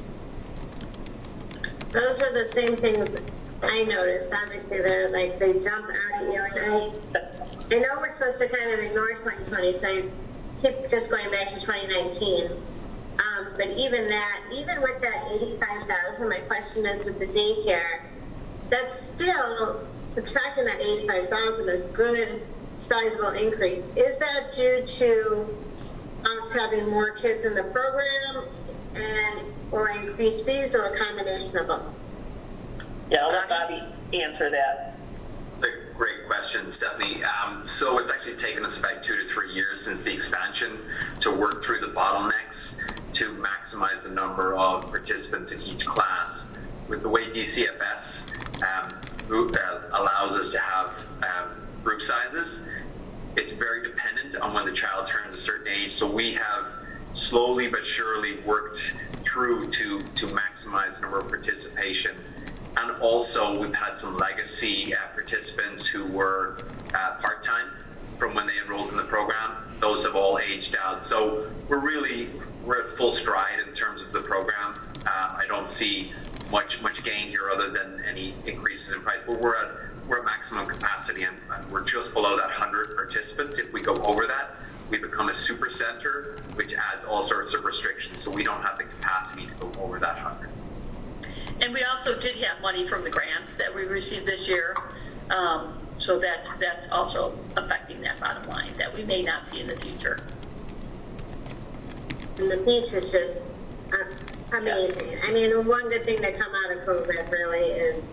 Those were the same things I noticed. Obviously, they're like, they jump out at you. And I, I know we're supposed to kind of ignore twenty twenty, so I keep just going back to twenty nineteen. Um, but even that, even with that eighty-five thousand, my question is with the daycare, that's still, subtracting that eighty-five thousand, a good sizable increase. Is that due to us having more kids in the program and or increased fees, or a combination of them? Yeah, I'll let Bobby answer that. great question, Stephanie. Um, so it's actually taken us about two to three years since the expansion to work through the bottlenecks to maximize the number of participants in each class. With the way D C F S um, allows us to have um, group sizes, it's very dependent on when the child turns a certain age. So we have slowly but surely worked through to, to maximize the number of participation. And also we've had some legacy uh, participants who were uh, part-time from when they enrolled in the program. Those have all aged out. So we're really, we're at full stride in terms of the program. Uh, I don't see much much gain here other than any increases in price, but we're at we're at maximum capacity, and, and we're just below that one hundred participants. If we go over that, we become a super center, which adds all sorts of restrictions, so we don't have the capacity to go over that one hundred. And we also did have money from the grant that we received this year, um, so that's that's also affecting that bottom line that we may not see in the future. And the beach is just uh, amazing. Yeah. I mean, the one good thing that come out of COVID really is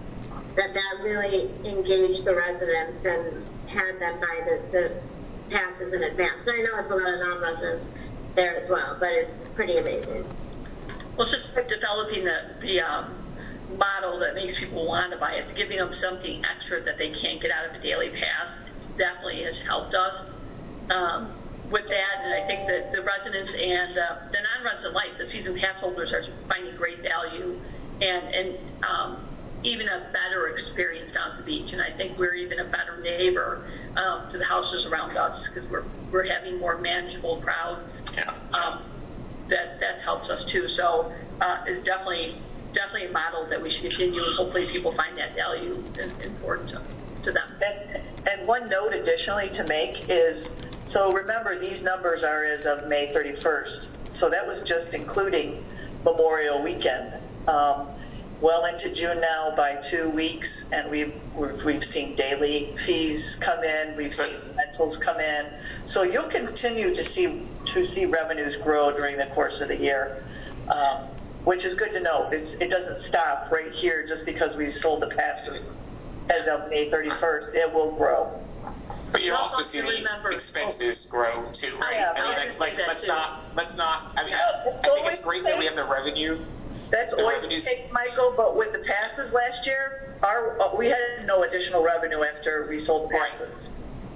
that that really engaged the residents and had them buy the, the passes in advance. And I know it's a lot of non-residents there as well, but it's pretty amazing. Well, it's just developing the, the um, model that makes people want to buy it. It's giving them something extra that they can't get out of a daily pass. It definitely has helped us um, with that. And I think that the residents and uh, the non-resident life, the season pass holders, are finding great value and, and um, even a better experience down at the beach. And I think we're even a better neighbor um, to the houses around us because we're, we're having more manageable crowds. Yeah. Um, that that helps us too. So uh, it's definitely definitely a model that we should continue, and hopefully people find that value important to, to them. And, and one note additionally to make is, so remember these numbers are as of May thirty-first, so that was just including Memorial Weekend. Um, well into June now by two weeks, and we've we've seen daily fees come in, we've seen rentals come in, so you'll continue to see to see revenues grow during the course of the year, um, which is good to know. It's, it doesn't stop right here just because we've sold the passes as of May thirty-first. It will grow. But you're Well, also also seeing remember- expenses grow too, right? Yeah, I mean, I was like, gonna like say that let's too. not, let's not. I mean, Yeah, I, I think it's always great that we have the revenue. That's The always the revenues- case, Michael, but with the passes last year, our uh, we had no additional revenue after we sold the passes.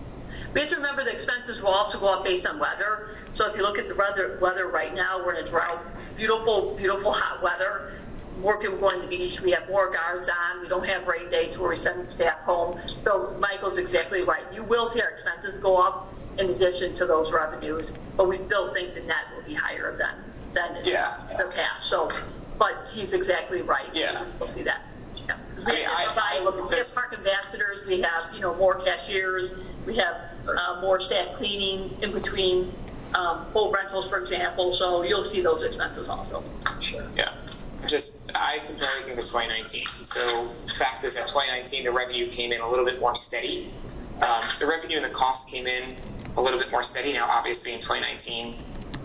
We have to remember the expenses will also go up based on weather. So if you look at the weather, weather right now, we're in a drought. Beautiful, beautiful hot weather. More people going to the beach. We have more guards on. We don't have rain dates where we send staff home. So Michael's exactly right. You will see our expenses go up in addition to those revenues, but we still think the net will be higher than than in Yeah. the past. So, but he's exactly right. Yeah. We'll see that. Yeah. We I mean, have, I- to provide, I look at we have this- park ambassadors. We have, you know, more cashiers. We have uh, more staff cleaning in between um, boat rentals, for example. So you'll see those expenses also. Sure. Yeah. Just, I compare everything to twenty nineteen. So the fact is that twenty nineteen, the revenue came in a little bit more steady. Um, the revenue and the cost came in a little bit more steady. Now, obviously, in twenty nineteen,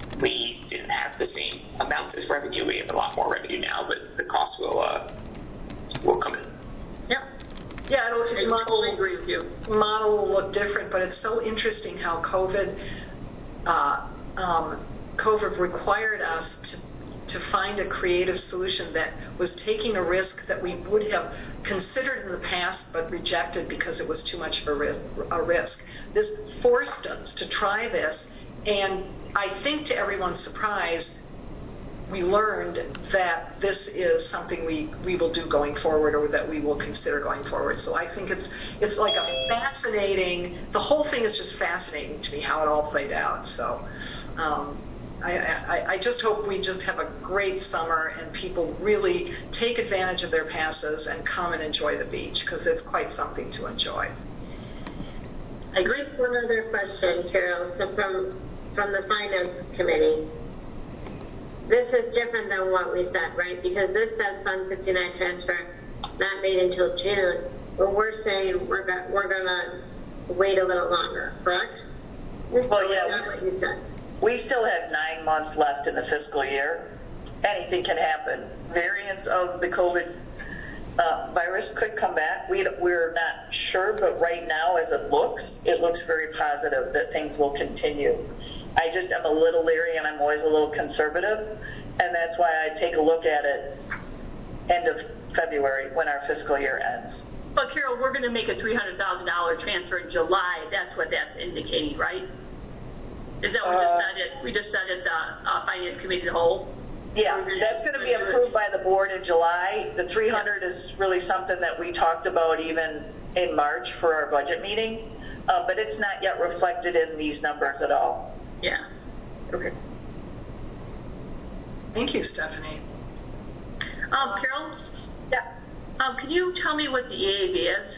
we didn't have the same amount as revenue. We have a lot more revenue now, but the cost will uh, will come in. Yeah. Yeah, it'll, I model, totally agree with you. model will look different, but it's so interesting how COVID, uh, um, COVID required us to to find a creative solution that was taking a risk that we would have considered in the past but rejected because it was too much of a risk. A risk. This forced us to try this, and I think to everyone's surprise, we learned that this is something we, we will do going forward, or that we will consider going forward. So I think it's it's like a fascinating, the whole thing is just fascinating to me how it all played out. So um, I, I, I just hope we just have a great summer and people really take advantage of their passes and come and enjoy the beach, because it's quite something to enjoy. I agree. One other question, Carol. So from from the finance committee, this is different than what we said, right? Because this says Fund sixty-nine transfer not made until June, but we're saying we're go- we're gonna wait a little longer, correct? Well, yeah, That's we- what you said. We still have nine months left in the fiscal year. Anything can happen. Variants of the COVID uh, virus could come back. We, we're not sure, but right now, as it looks, it looks very positive that things will continue. I just am a little leery, and I'm always a little conservative, and that's why I take a look at it end of February when our fiscal year ends. But Carol, we're going to make a three hundred thousand dollars transfer in July. That's what that's indicating, right? Is that what we just Uh, said it? We just said it, uh, uh, Finance Committee the whole? Yeah, that's going to be approved by the board in July. The three hundred is really something that we talked about even in March for our budget meeting, uh, but it's not yet reflected in these numbers at all. Yeah. Okay. Thank you, Stephanie. Um, Carol, Yeah. um, can you tell me what the E A B is?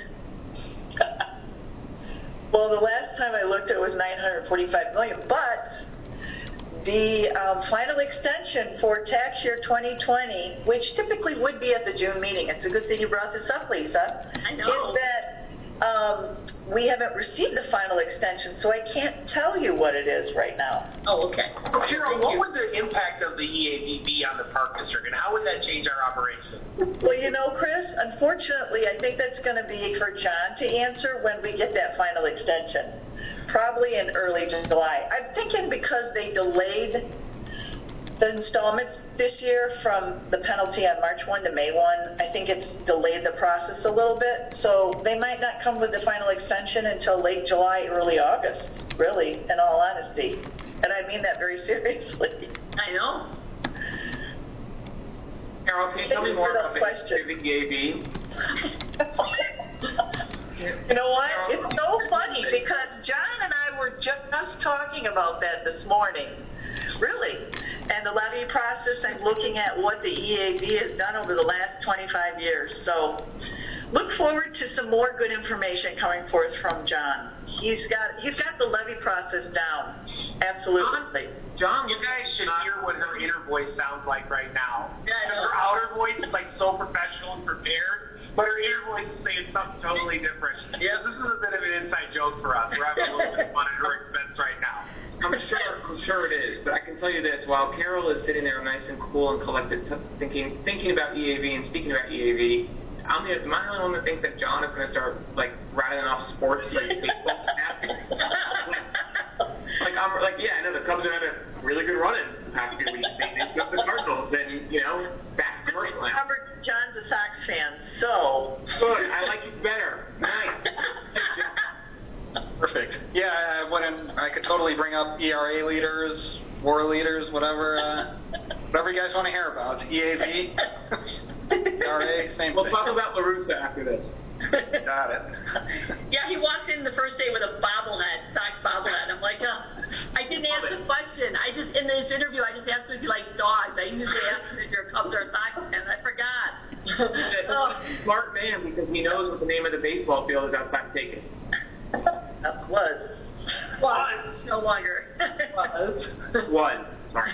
Well, the last time I looked, it was nine hundred forty-five million, but the um, final extension for tax year twenty twenty, which typically would be at the June meeting, it's a good thing you brought this up, Lisa, I know. is that um, we haven't received the final extension, so I can't tell you what it is right now. Oh, okay. Well, Carol, Thank what you. would the impact of the E A B be on the park district, and how would that change our operation? Well, you know, Chris, unfortunately, I think that's going to be for John to answer when we get that final extension, probably in early July. I'm thinking because they delayed the installments this year from the penalty on March first to May first, I think it's delayed the process a little bit. So they might not come with the final extension until late July, early August, really, in all honesty. And I mean that very seriously. I know. Carol, can you tell me Thank you more for about those the questions. E A B? You know what? It's so funny because John and I were just talking about that this morning. Really. And the levy process and looking at what the E A B has done over the last twenty-five years. So look forward to some more good information coming forth from John. He's got he's got the levy process down. Absolutely. John, you guys should hear what her inner voice sounds like right now. Yeah, I know. Her outer voice is like so professional and prepared, but her inner voice is saying something totally different. Yeah. This is a bit of an inside joke for us. We're having a little bit of fun at her expense right now. I'm sure, I'm sure it is, but I can tell you this: while Carol is sitting there nice and cool and collected, t- thinking thinking about E A V and speaking about E A V, I'm the, am I the only one that thinks that John is going to start like rattling off sports like baseball stats? Like I'm like, yeah, I know the Cubs are having a really good run in the past few weeks. They, they got the Cardinals, and you know, back to commercial now. Robert, John's a Sox fan, so Good, I like you better. Nice. Perfect. Yeah, I wouldn't. I could totally bring up E R A leaders, war leaders, whatever, uh, whatever you guys want to hear about. E A V, E R A, same We'll thing. talk about LaRussa after this. Got it. Yeah, he walks in the first day with a bobblehead, Sox bobblehead. I'm like, uh, I didn't ask the question. I just, in this interview, I just asked him if he likes dogs. I usually ask him if you're a Cubs or a Sox fan. I forgot. Oh. Smart man, because he knows what the name of the baseball field is outside taken. that was. Was. No longer. Was. Was. Sorry.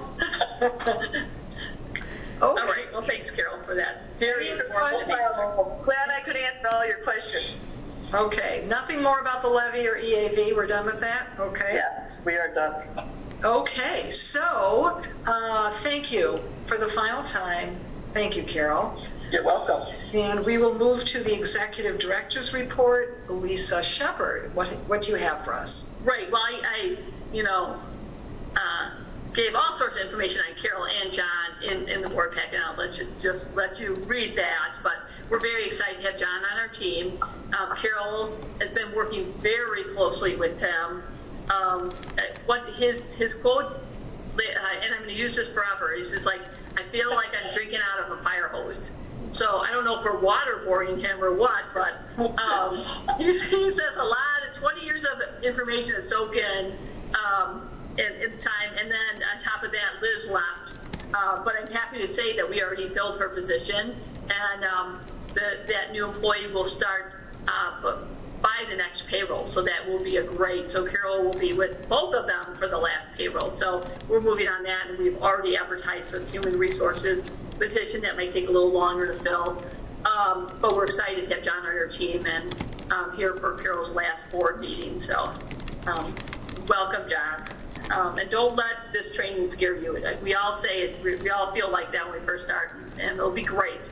All right. Well, thanks, Carol, for that. Very informative answer. Glad I could answer all your questions. Okay, nothing more about the levy or E A V. We're done with that? Okay. Yeah, we are done. Okay, so uh, thank you for the final time. Thank you, Carol. You're welcome. And we will move to the executive director's report. Lisa Shepard, what what do you have for us? Right. Well, I, I you know, uh, gave all sorts of information on Carol and John in, in the board packet, and I'll let you, just let you read that. But we're very excited to have John on our team. Um, Carol has been working very closely with him. Um, what his his quote, uh, and I'm going to use this forever. He says, like, I feel like I'm drinking out of a fire hose. So I don't know if we're waterboarding him or what, but um, he, he says a lot of twenty years of information to soak in. Um, In, in time, and then on top of that, Liz left. Uh, but I'm happy to say that we already filled her position, and um, the, that new employee will start uh, by the next payroll. So that will be a great. So Carol will be with both of them for the last payroll. So we're moving on that, and we've already advertised for the human resources position. That may take a little longer to fill, um, but we're excited to have John on our team and um, here for Carol's last board meeting. So um, welcome, John. Um, and don't let this training scare you. We all say it, we all feel like that when we first start, and it'll be great.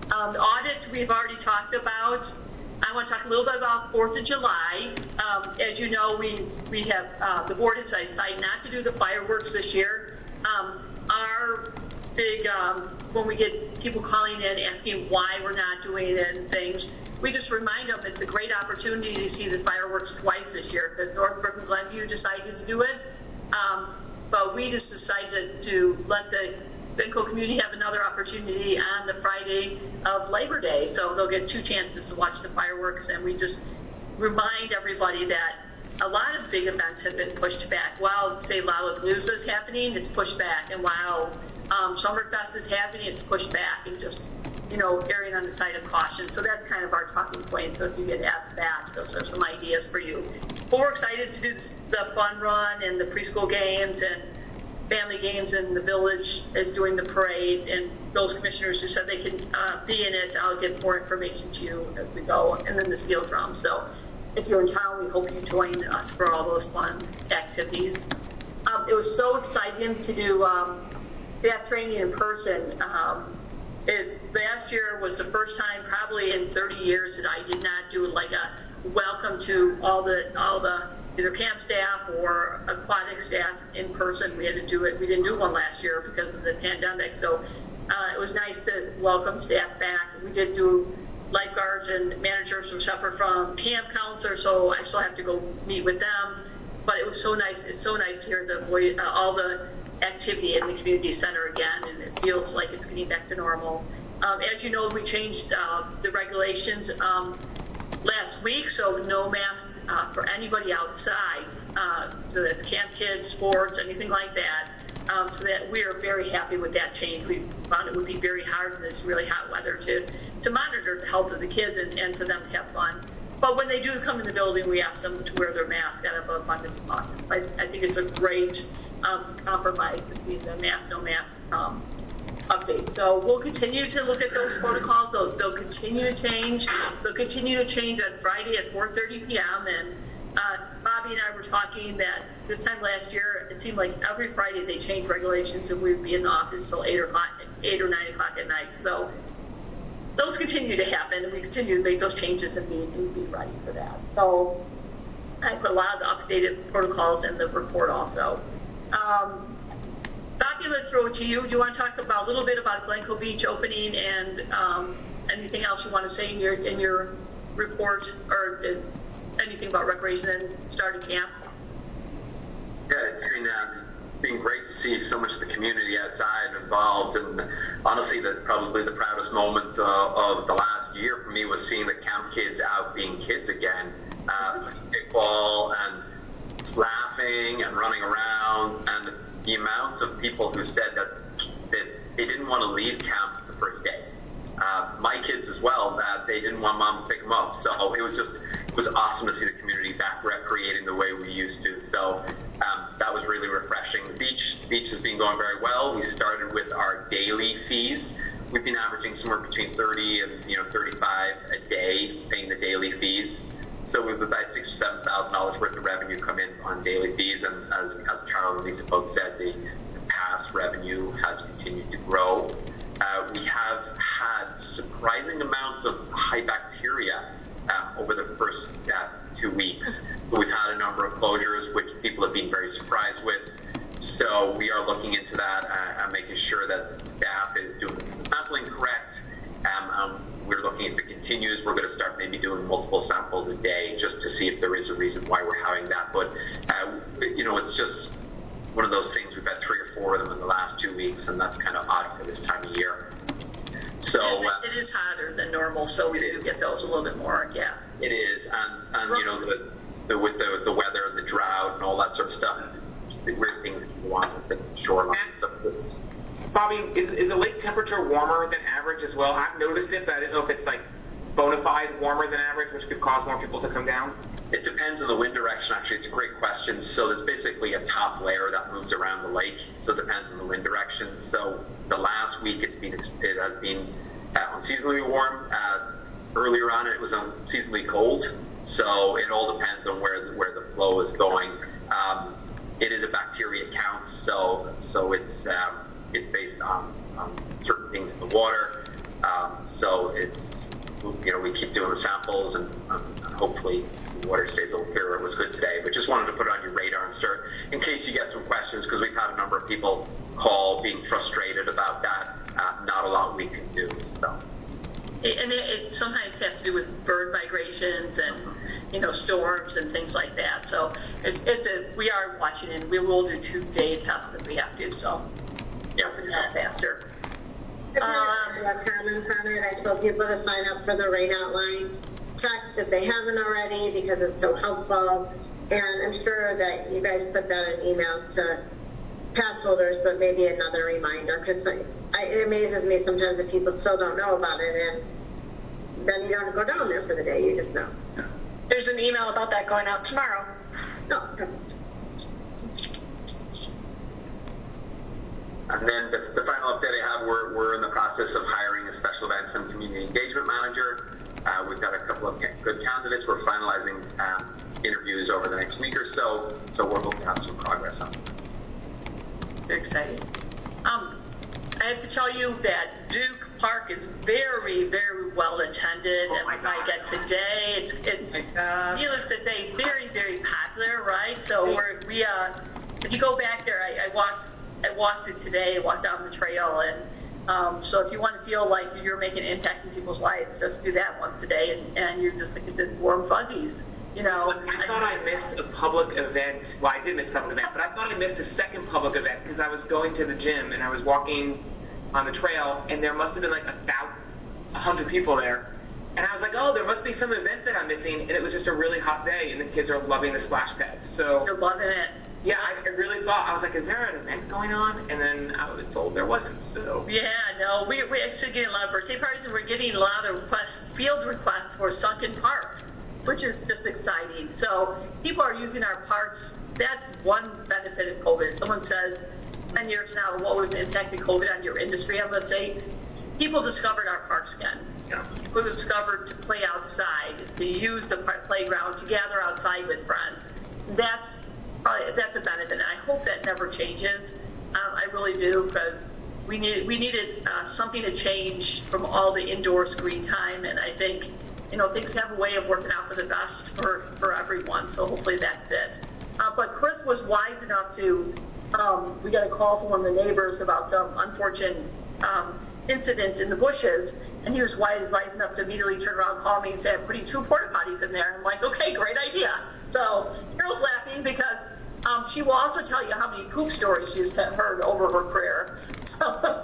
Um, the audit we've already talked about. I want to talk a little bit about fourth of July. Um, as you know, we, we have, uh, the board has decided not to do the fireworks this year. Um, our big, um, when we get people calling in asking why we're not doing it and things, we just remind them it's a great opportunity to see the fireworks twice this year because Northbrook and Glenview decided to do it. Um, but we just decided to let the Benco community have another opportunity on the Friday of Labor Day. So they'll get two chances to watch the fireworks, and we just remind everybody that a lot of big events have been pushed back. While, say, Lollapalooza is happening, it's pushed back. And while um, Summerfest is happening, it's pushed back, and just, you know, erring on the side of caution. So that's kind of our talking point. So if you get asked that, those are some ideas for you. But we're excited to do the fun run and the preschool games and family games in the village is doing the parade, and those commissioners who said they can uh, be in it, I'll get more information to you as we go, and then the steel drum. So if you're in town, we hope you join us for all those fun activities. Um, it was so exciting to do um, staff training in person. Um, it, last year was the first time probably in thirty years that I did not do like a welcome to all the all the either camp staff or aquatic staff in person. We had to do it. We didn't do one last year because of the pandemic. So uh, it was nice to welcome staff back. We did do lifeguards and managers from Shepherd from camp counselor, so I still have to go meet with them. But it was so nice. It's so nice to hear the voice, uh, all the activity in the community center again, and it feels like it's getting back to normal. Um, as you know, we changed uh, the regulations um, last week, so no masks uh, for anybody outside. Uh, so that's camp kids, sports, anything like that. Um, so that we are very happy with that change. We found it would be very hard in this really hot weather to, to monitor the health of the kids and, and for them to have fun. But when they do come in the building, we ask them to wear their mask out of abundance of caution. I, I think it's a great um, compromise between the mask, no mask um, update. So we'll continue to look at those protocols. They'll, they'll continue to change. They'll continue to change on Friday at four thirty p.m. And uh, Bobby and I were talking that this time last year, it seemed like every Friday they changed regulations and we'd be in the office till eight or o'clock, eight or nine o'clock at night. So those continue to happen, and we continue to make those changes and be, and be ready for that. So I put a lot of the updated protocols in the report also. Um, Bobby, I'm going to throw it to you. Do you want to talk about a little bit about Glencoe Beach opening and um, anything else you want to say in your in your report, or uh, anything about recreation and starting camp? Yeah, it's been, uh, it's been great to see so much of the community outside involved, and honestly, the, probably the proudest moment uh, of the last year for me was seeing the camp kids out being kids again, uh, kickball and laughing and running around, and the amount of people who said that, that they didn't want to leave camp the first day. Uh, my kids as well, that they didn't want mom to pick them up. So it was just, it was awesome to see the community back recreating the way we used to. So um, that was really refreshing. The beach, the beach has been going very well. We started with our daily fees. We've been averaging somewhere between thirty and you know thirty-five a day, paying the daily fees. So we've about six or seven thousand dollars worth of revenue come in on daily fees, and as as Carol and Lisa both said, the, the pass revenue has continued to grow. Uh, we have had surprising amounts of high bacteria um, over the first uh, two weeks. But we've had a number of closures, which people have been very surprised with. So we are looking into that uh, and making sure that staff is doing the sampling correct. Um, um, we're looking, if it continues, we're going to start maybe doing multiple samples a day just to see if there is a reason why we're having that. But, uh, you know, it's just one of those things. We've had three or four of them in the last two weeks, and that's kind of odd for this time of year. So it, uh, it is hotter than normal, so we do get those a little bit more, yeah. It is, and, and you know, the, the, with the, the weather and the drought and all that sort of stuff, the weird things that people want with the shoreline. So just, Bobby, is, is the lake temperature warmer than average as well? I've noticed it, but I didn't know if it's like bona fide warmer than average, which could cause more people to come down. It depends on the wind direction, actually. It's a great question. So there's basically a top layer that moves around the lake, so it depends on the wind direction. So the last week it's been, it has been uh, unseasonably warm. Uh, earlier on it was unseasonably cold. So it all depends on where where the flow is going. Um, it is a bacteria count, so so it's um, it's based on, on certain things in the water. Um, so it's, you know, we keep doing the samples, and um, hopefully the water stays a little clearer. It was good today, but just wanted to put it on your radar and start, in case you get some questions, because we've had a number of people call being frustrated about that. Uh, not a lot we can do. So. And it, it sometimes has to do with bird migrations and, you know, storms and things like that. So it's, it's a, we are watching, and we will do two-day tests if we have to. So yeah, we can faster. Um, comments on it. I told people to sign up for the rain outline text if they haven't already, because it's so helpful. And I'm sure that you guys put that in emails to pass holders, but maybe another reminder, because it amazes me sometimes that people still don't know about it, and then you don't go down there for the day, you just know. There's an email about that going out tomorrow. No. And then the, the final update I have, we're, we're in the process of hiring a special events and community engagement manager. Uh, we've got a couple of good candidates. We're finalizing um, interviews over the next week or so, so we're hoping to have some progress on it. Very exciting. Um, I have to tell you that Duke Park is very, very well attended. Oh and like at today, it's, it's needless to say, very, very popular, right? So we're, we, uh, if you go back there, I, I walked, I walked it today, walked down the trail, and um, so if you want to feel like you're making an impact in people's lives, just do that once today, and, and you're just like the warm fuzzies. You know, I thought I missed a public event. Well, I did miss a public event, but I thought I missed a second public event because I was going to the gym and I was walking on the trail, and there must have been like about a hundred people there. And I was like, oh, there must be some event that I'm missing, and it was just a really hot day, and the kids are loving the splash pads. So you're loving it. Yeah, I, I really thought, I was like, is there an event going on? And then I was told there wasn't, so. Yeah, no, we, we're actually getting a lot of birthday parties, and we're getting a lot of requests, field requests for Sunken Park, which is just exciting. So people are using our parks. That's one benefit of COVID. Someone says, ten years now, what was the impact of COVID on your industry? I'm going to say, people discovered our parks again. You know, people discovered to play outside, to use the playground, to gather outside with friends. That's probably, that's a benefit, and I hope that never changes. Um, I really do, because we need we needed uh, something to change from all the indoor screen time, and I think, you know, things have a way of working out for the best for, for everyone, so hopefully that's it. Uh, but Chris was wise enough to, um, we got a call from one of the neighbors about some unfortunate um, incident in the bushes, and he was wise, wise enough to immediately turn around and call me and say, I'm putting two porta potties in there. I'm like, okay, great idea. So Carol's laughing because um, she will also tell you how many poop stories she's heard over her career. So,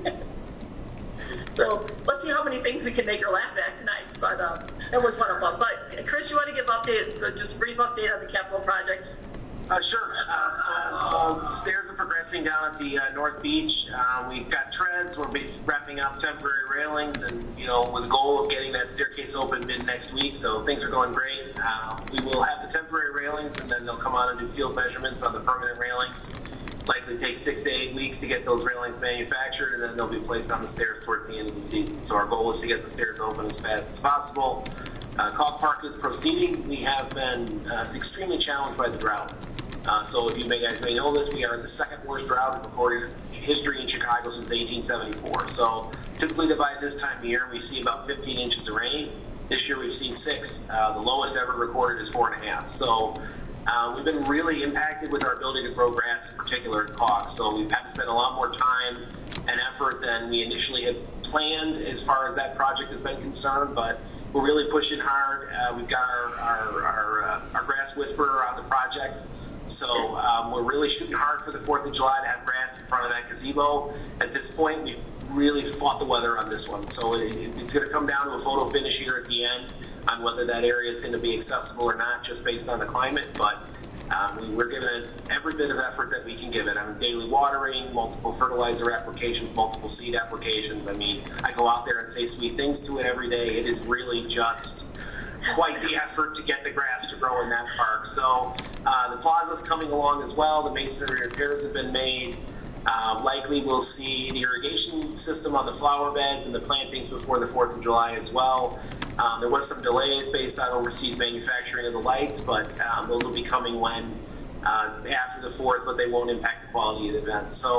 so let's see how many things we can make her laugh at tonight. But um, that was one of them. But Chris, you want to give update, just a brief update on the capital projects? Uh, sure. Uh, so, so stairs are progressing down at the uh, North Beach. Uh, we've got treads. We're wrapping up temporary railings, and you know, with the goal of getting that staircase open mid next week. So things are going great. Uh, we will have the temporary railings, and then they'll come on and do field measurements on the permanent railings. Likely take six to eight weeks to get those railings manufactured, and then they'll be placed on the stairs towards the end of the season. So our goal is to get the stairs open as fast as possible. Uh, Cog Park is proceeding. We have been uh, extremely challenged by the drought. Uh, so if you may, guys may know this, we are in the second worst drought in recorded history in Chicago since eighteen seventy-four. So typically by this time of year, we see about fifteen inches of rain. This year we've seen six. Uh, the lowest ever recorded is four and a half. So uh, we've been really impacted with our ability to grow grass, in particular at Cog. So we've had to spend a lot more time and effort than we initially had planned as far as that project has been concerned. But we're really pushing hard. Uh, we've got our our, our, uh, our grass whisperer on the project. So um, we're really shooting hard for the fourth of July to have grass in front of that gazebo. At this point, we've really fought the weather on this one. So it, it's going to come down to a photo finish here at the end on whether that area is going to be accessible or not, just based on the climate. But um, we're giving it every bit of effort that we can give it. I mean, daily watering, multiple fertilizer applications, multiple seed applications. I mean, I go out there and say sweet things to it every day. It is really just quite the effort to get the grass to grow in that park. So uh, the plaza's coming along as well. The masonry repairs have been made. Uh, likely we'll see the irrigation system on the flower beds and the plantings before the fourth of July as well. Um, there was some delays based on overseas manufacturing of the lights, but um, those will be coming when uh, after the fourth, but they won't impact the quality of the event. So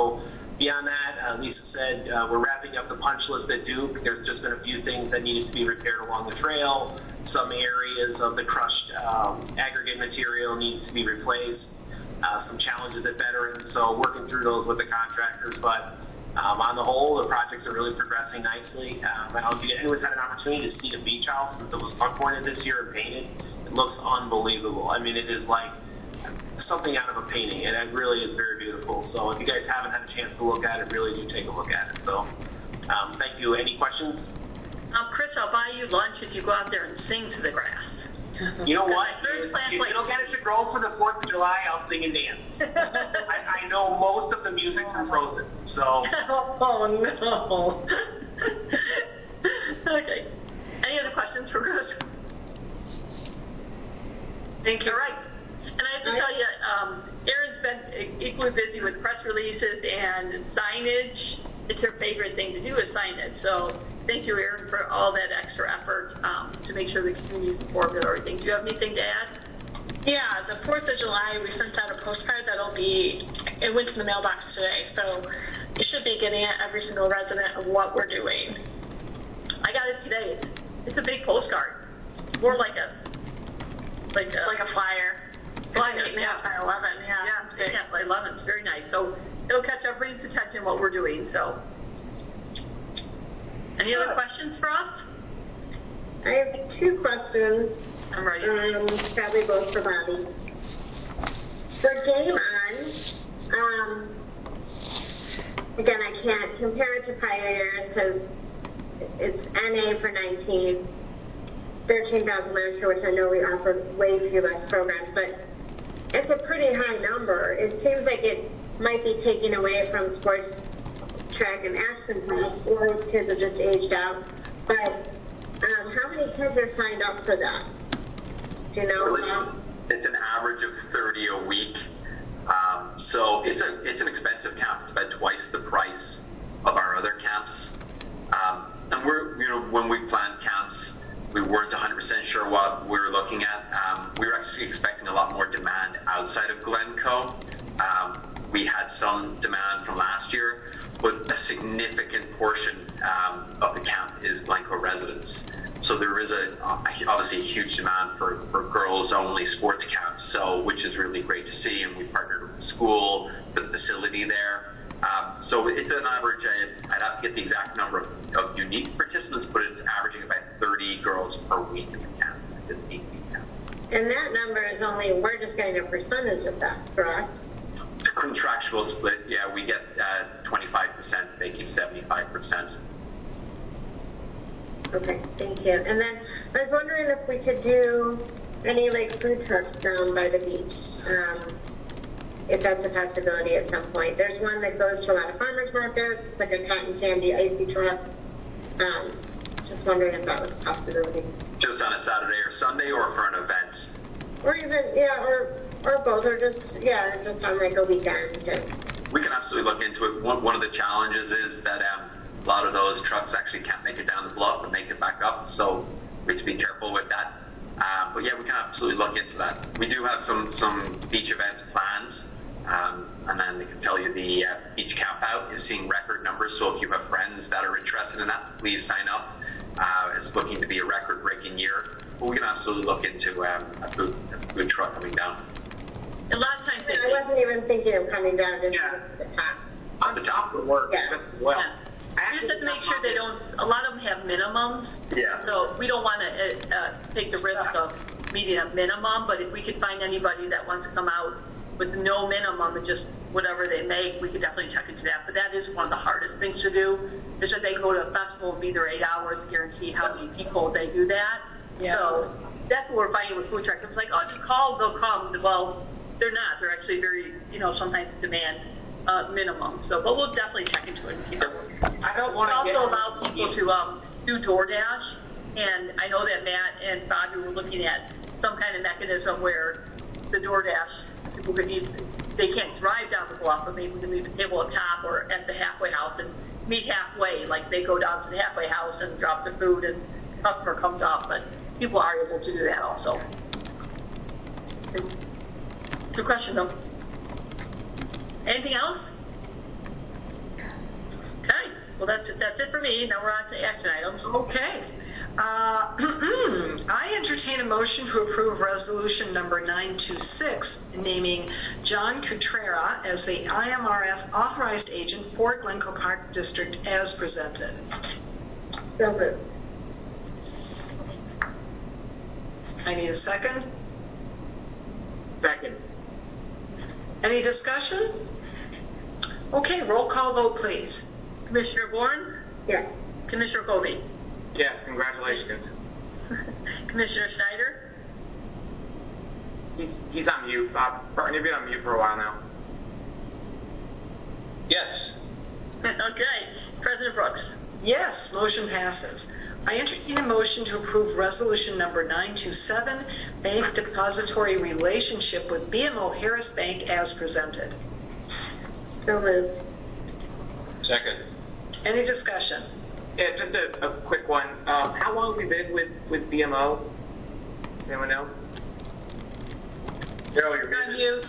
beyond that, uh, Lisa said uh, we're wrapping up the punch list at Duke. There's just been a few things that needed to be repaired along the trail. Some areas of the crushed um, aggregate material need to be replaced. Uh, some challenges at Veterans, so working through those with the contractors. But um, on the whole, the projects are really progressing nicely. Um, I don't know if anyone's had an opportunity to see the beach house since it was front pointed this year and painted. It looks unbelievable. I mean, it is like something out of a painting, and it really is very beautiful. So if you guys haven't had a chance to look at it, really do take a look at it. So um, thank you. Any questions? Um, Chris, I'll buy you lunch if you go out there and sing to the grass. You know what? If, if you don't get it to grow for the fourth of July, I'll sing and dance. I, I know most of the music from Frozen, so. Oh, no. Okay. Any other questions for Chris? Thank you. All right. And I have to tell you, um, Erin's been equally busy with press releases and signage. It's her favorite thing to do is signage. So thank you, Erin, for all that extra effort um, to make sure the community is informed of everything. Do you have anything to add? Yeah, the fourth of July, we sent out a postcard that'll be, it went to the mailbox today, so you should be getting it, every single resident, of what we're doing. I got it today. It's, it's a big postcard. It's more like a, like a, like a flyer. Flyer, eight and a yeah. half by eleven, yeah. Yeah, it's eight and a half by eleven. It's very nice. So it'll catch everybody's attention what we're doing, so. Any other questions for us? I have two questions. I'm ready. Um, probably both for Bobby. For Game On, um, again, I can't compare it to prior years because it's N A for nineteen, thirteen thousand last year, which I know we offer way few less programs, but it's a pretty high number. It seems like it might be taken away from sports track and action class, or kids have just aged out. But um, how many kids are signed up for that? Do you know? Really, it's an average of thirty a week. Um, so it's a it's an expensive camp. It's about twice the price of our other camps. Um, and we're you know when we planned camps, we weren't one hundred percent sure what we were looking at. Um, we were actually expecting a lot more demand outside of Glencoe. Um, we had some demand from last year, but a significant portion um, of the camp is Glencoe residents. So there is a obviously a huge demand for, for girls-only sports camps, so which is really great to see. And we partnered with the school, the facility there. Um, so it's an average. I'd, I'd have to get the exact number of, of unique participants, but it's averaging about thirty girls per week in the camp. It's an eight-week camp. And that number is only, we're just getting a percentage of that, correct? Contractual split, yeah, we get uh, twenty-five percent, they keep seventy-five percent. Okay, thank you. And then I was wondering if we could do any like food trucks down by the beach, um, if that's a possibility at some point. There's one that goes to a lot of farmers markets, like a cotton candy icy truck. Um, just wondering if that was a possibility. Just on a Saturday or Sunday, or for an event? Or even, yeah, or or both, or just, yeah, just on like a weekend. We can absolutely look into it. One, one of the challenges is that um, a lot of those trucks actually can't make it down the bluff and make it back up, so we have to be careful with that. Um, but yeah, we can absolutely look into that. We do have some, some beach events planned, um, and then I can tell you the uh, beach camp out is seeing record numbers, so if you have friends that are interested in that, please sign up. Uh, it's looking to be a record-breaking year, but we can absolutely look into um, a, food, a food truck coming down. A lot of times they I wasn't even thinking of coming down to yeah. the top. On the top would work yeah. as well. Yeah. You just have to make sure they don't, a lot of them have minimums. Yeah. So we don't want to uh, take the risk of meeting a minimum, but if we could find anybody that wants to come out with no minimum and just whatever they make, we could definitely check into that. But that is one of the hardest things to do, is that they go to a festival and be there eight hours, guarantee how many people they do that. Yeah. So that's what we're finding with food trucks. It's like, oh, just call, they'll come. Well, they're not. They're actually very, you know, sometimes demand uh, minimum. So, but we'll definitely check into it. And keep it. I don't want to We also allow people to um, do DoorDash, and I know that Matt and Bobby were looking at some kind of mechanism where the DoorDash people could eat. They can't drive down the bluff, but maybe we can leave a table up top or at the halfway house and meet halfway. Like they go down to the halfway house and drop the food, and the customer comes up. But people are able to do that also. Good question, though. Anything else? Well, that's it, that's it for me. Now we're on to action items. Okay. Uh, I entertain a motion to approve resolution number nine two six, naming John Cutrera as the I M R F authorized agent for Glencoe Park District as presented. So moved. I need a second. Second. Any discussion? Okay, roll call vote, please. Commissioner Bourne? Yes. Commissioner Kobe? Yes, congratulations. Commissioner Schneider? He's he's on mute. Bob, you've been on mute for a while now. Yes. Okay. President Brooks? Yes, motion passes. I entertain a motion to approve resolution number nine two seven, bank depository relationship with B M O Harris Bank as presented. So moved. Second. Any discussion? Yeah, just a, a quick one. Um, how long have we been with, with B M O? Does anyone know? Carol, you're On muted.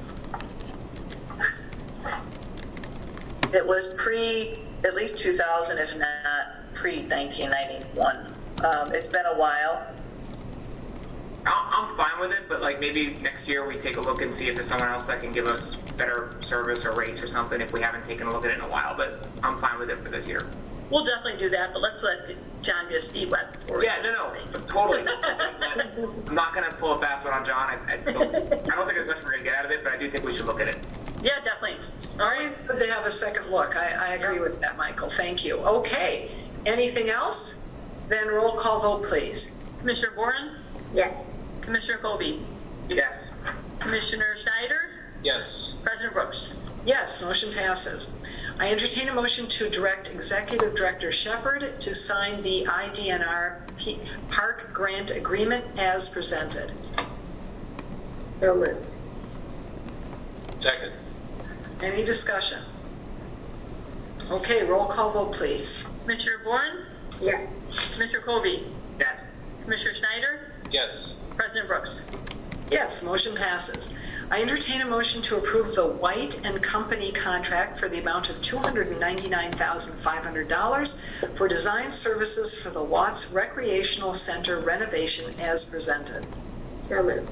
you. It was pre, at least two thousand, if not pre nineteen ninety-one. Um, it's been a while. I'm I'm fine with it, but like maybe next year we take a look and see if there's someone else that can give us better service or rates or something if we haven't taken a look at it in a while. But I'm fine with it for this year. We'll definitely do that, but let's let John get speed wet before we... Yeah, no, no, totally. I'm not going to pull a fast one on John. I, I, don't, I don't think there's much we're going to get out of it, but I do think we should look at it. Yeah, definitely. All right, good to have a second look. I, I agree with that, Michael. Thank you. Okay. Anything else? Then roll call vote, please. Commissioner Boren? Yes. Commissioner Kobe? Yes. Commissioner Schneider? Yes. President Brooks? Yes, motion passes. I entertain a motion to direct Executive Director Shepard to sign the I D N R P- Park Grant Agreement as presented. So moved. Second. Any discussion? Okay, roll call vote, please. Commissioner Boren? Yes. Commissioner Kobe? Yes. Commissioner Schneider? Yes. President Brooks? Yes, motion passes. I entertain a motion to approve the White and Company contract for the amount of two hundred ninety-nine thousand five hundred dollars for design services for the Watts Recreational Center renovation as presented. So moved.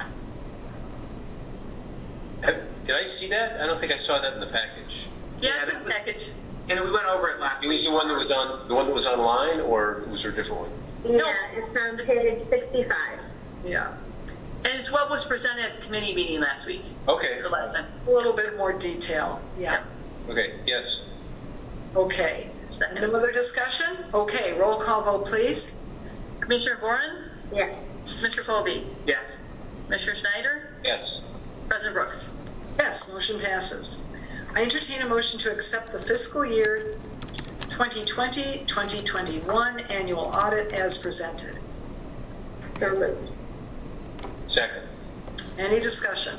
Have, did I see that? I don't think I saw that in the package. Yeah, Yeah, it's that in the was- package. And we went over it last You, week. you one that was on the one that was online, or was there a different one? Yeah, it's on page sixty-five. Yeah, And it's what was presented at the committee meeting last week, Okay. or last time. a little bit more detail. Yeah. Okay. Yes. Okay. Second. No other discussion? Okay, roll call vote, please. Commissioner Boren? Yes. Commissioner Kobe? Yes. Commissioner Schneider? Yes. President Brooks? Yes, motion passes. I entertain a motion to accept the fiscal year twenty twenty twenty twenty-one annual audit as presented. So moved. Second. Any discussion?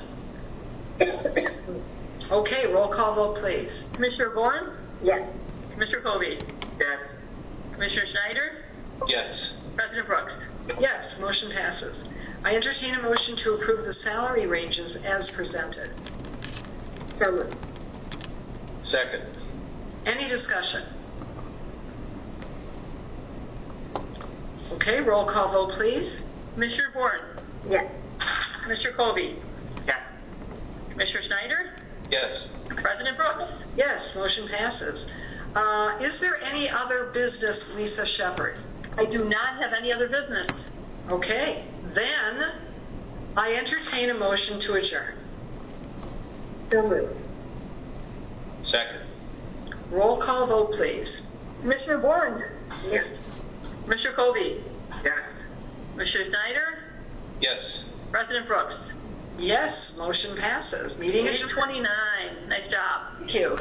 Okay, roll call vote, please. Commissioner Boren? Yes. Commissioner Kobe? Yes. Commissioner Schneider? Yes. President Brooks? Yes, motion passes. I entertain a motion to approve the salary ranges as presented. So moved. Second. Any discussion? Okay, roll call vote, please. Commissioner Boren? Yes. Commissioner Kobe? Yes. Commissioner Schneider? Yes. President Brooks? Yes, motion passes. Uh, is there any other business, Lisa Shepard? I do not have any other business. Okay, then I entertain a motion to adjourn. So moved. Second. Roll call vote, please. Commissioner Boren? Yes. Commissioner Kobe? Yes. Commissioner Schneider? Yes. President Brooks? Yes, motion passes. Meeting Meeting adjourned. twenty-nine. Nice job. Thank you.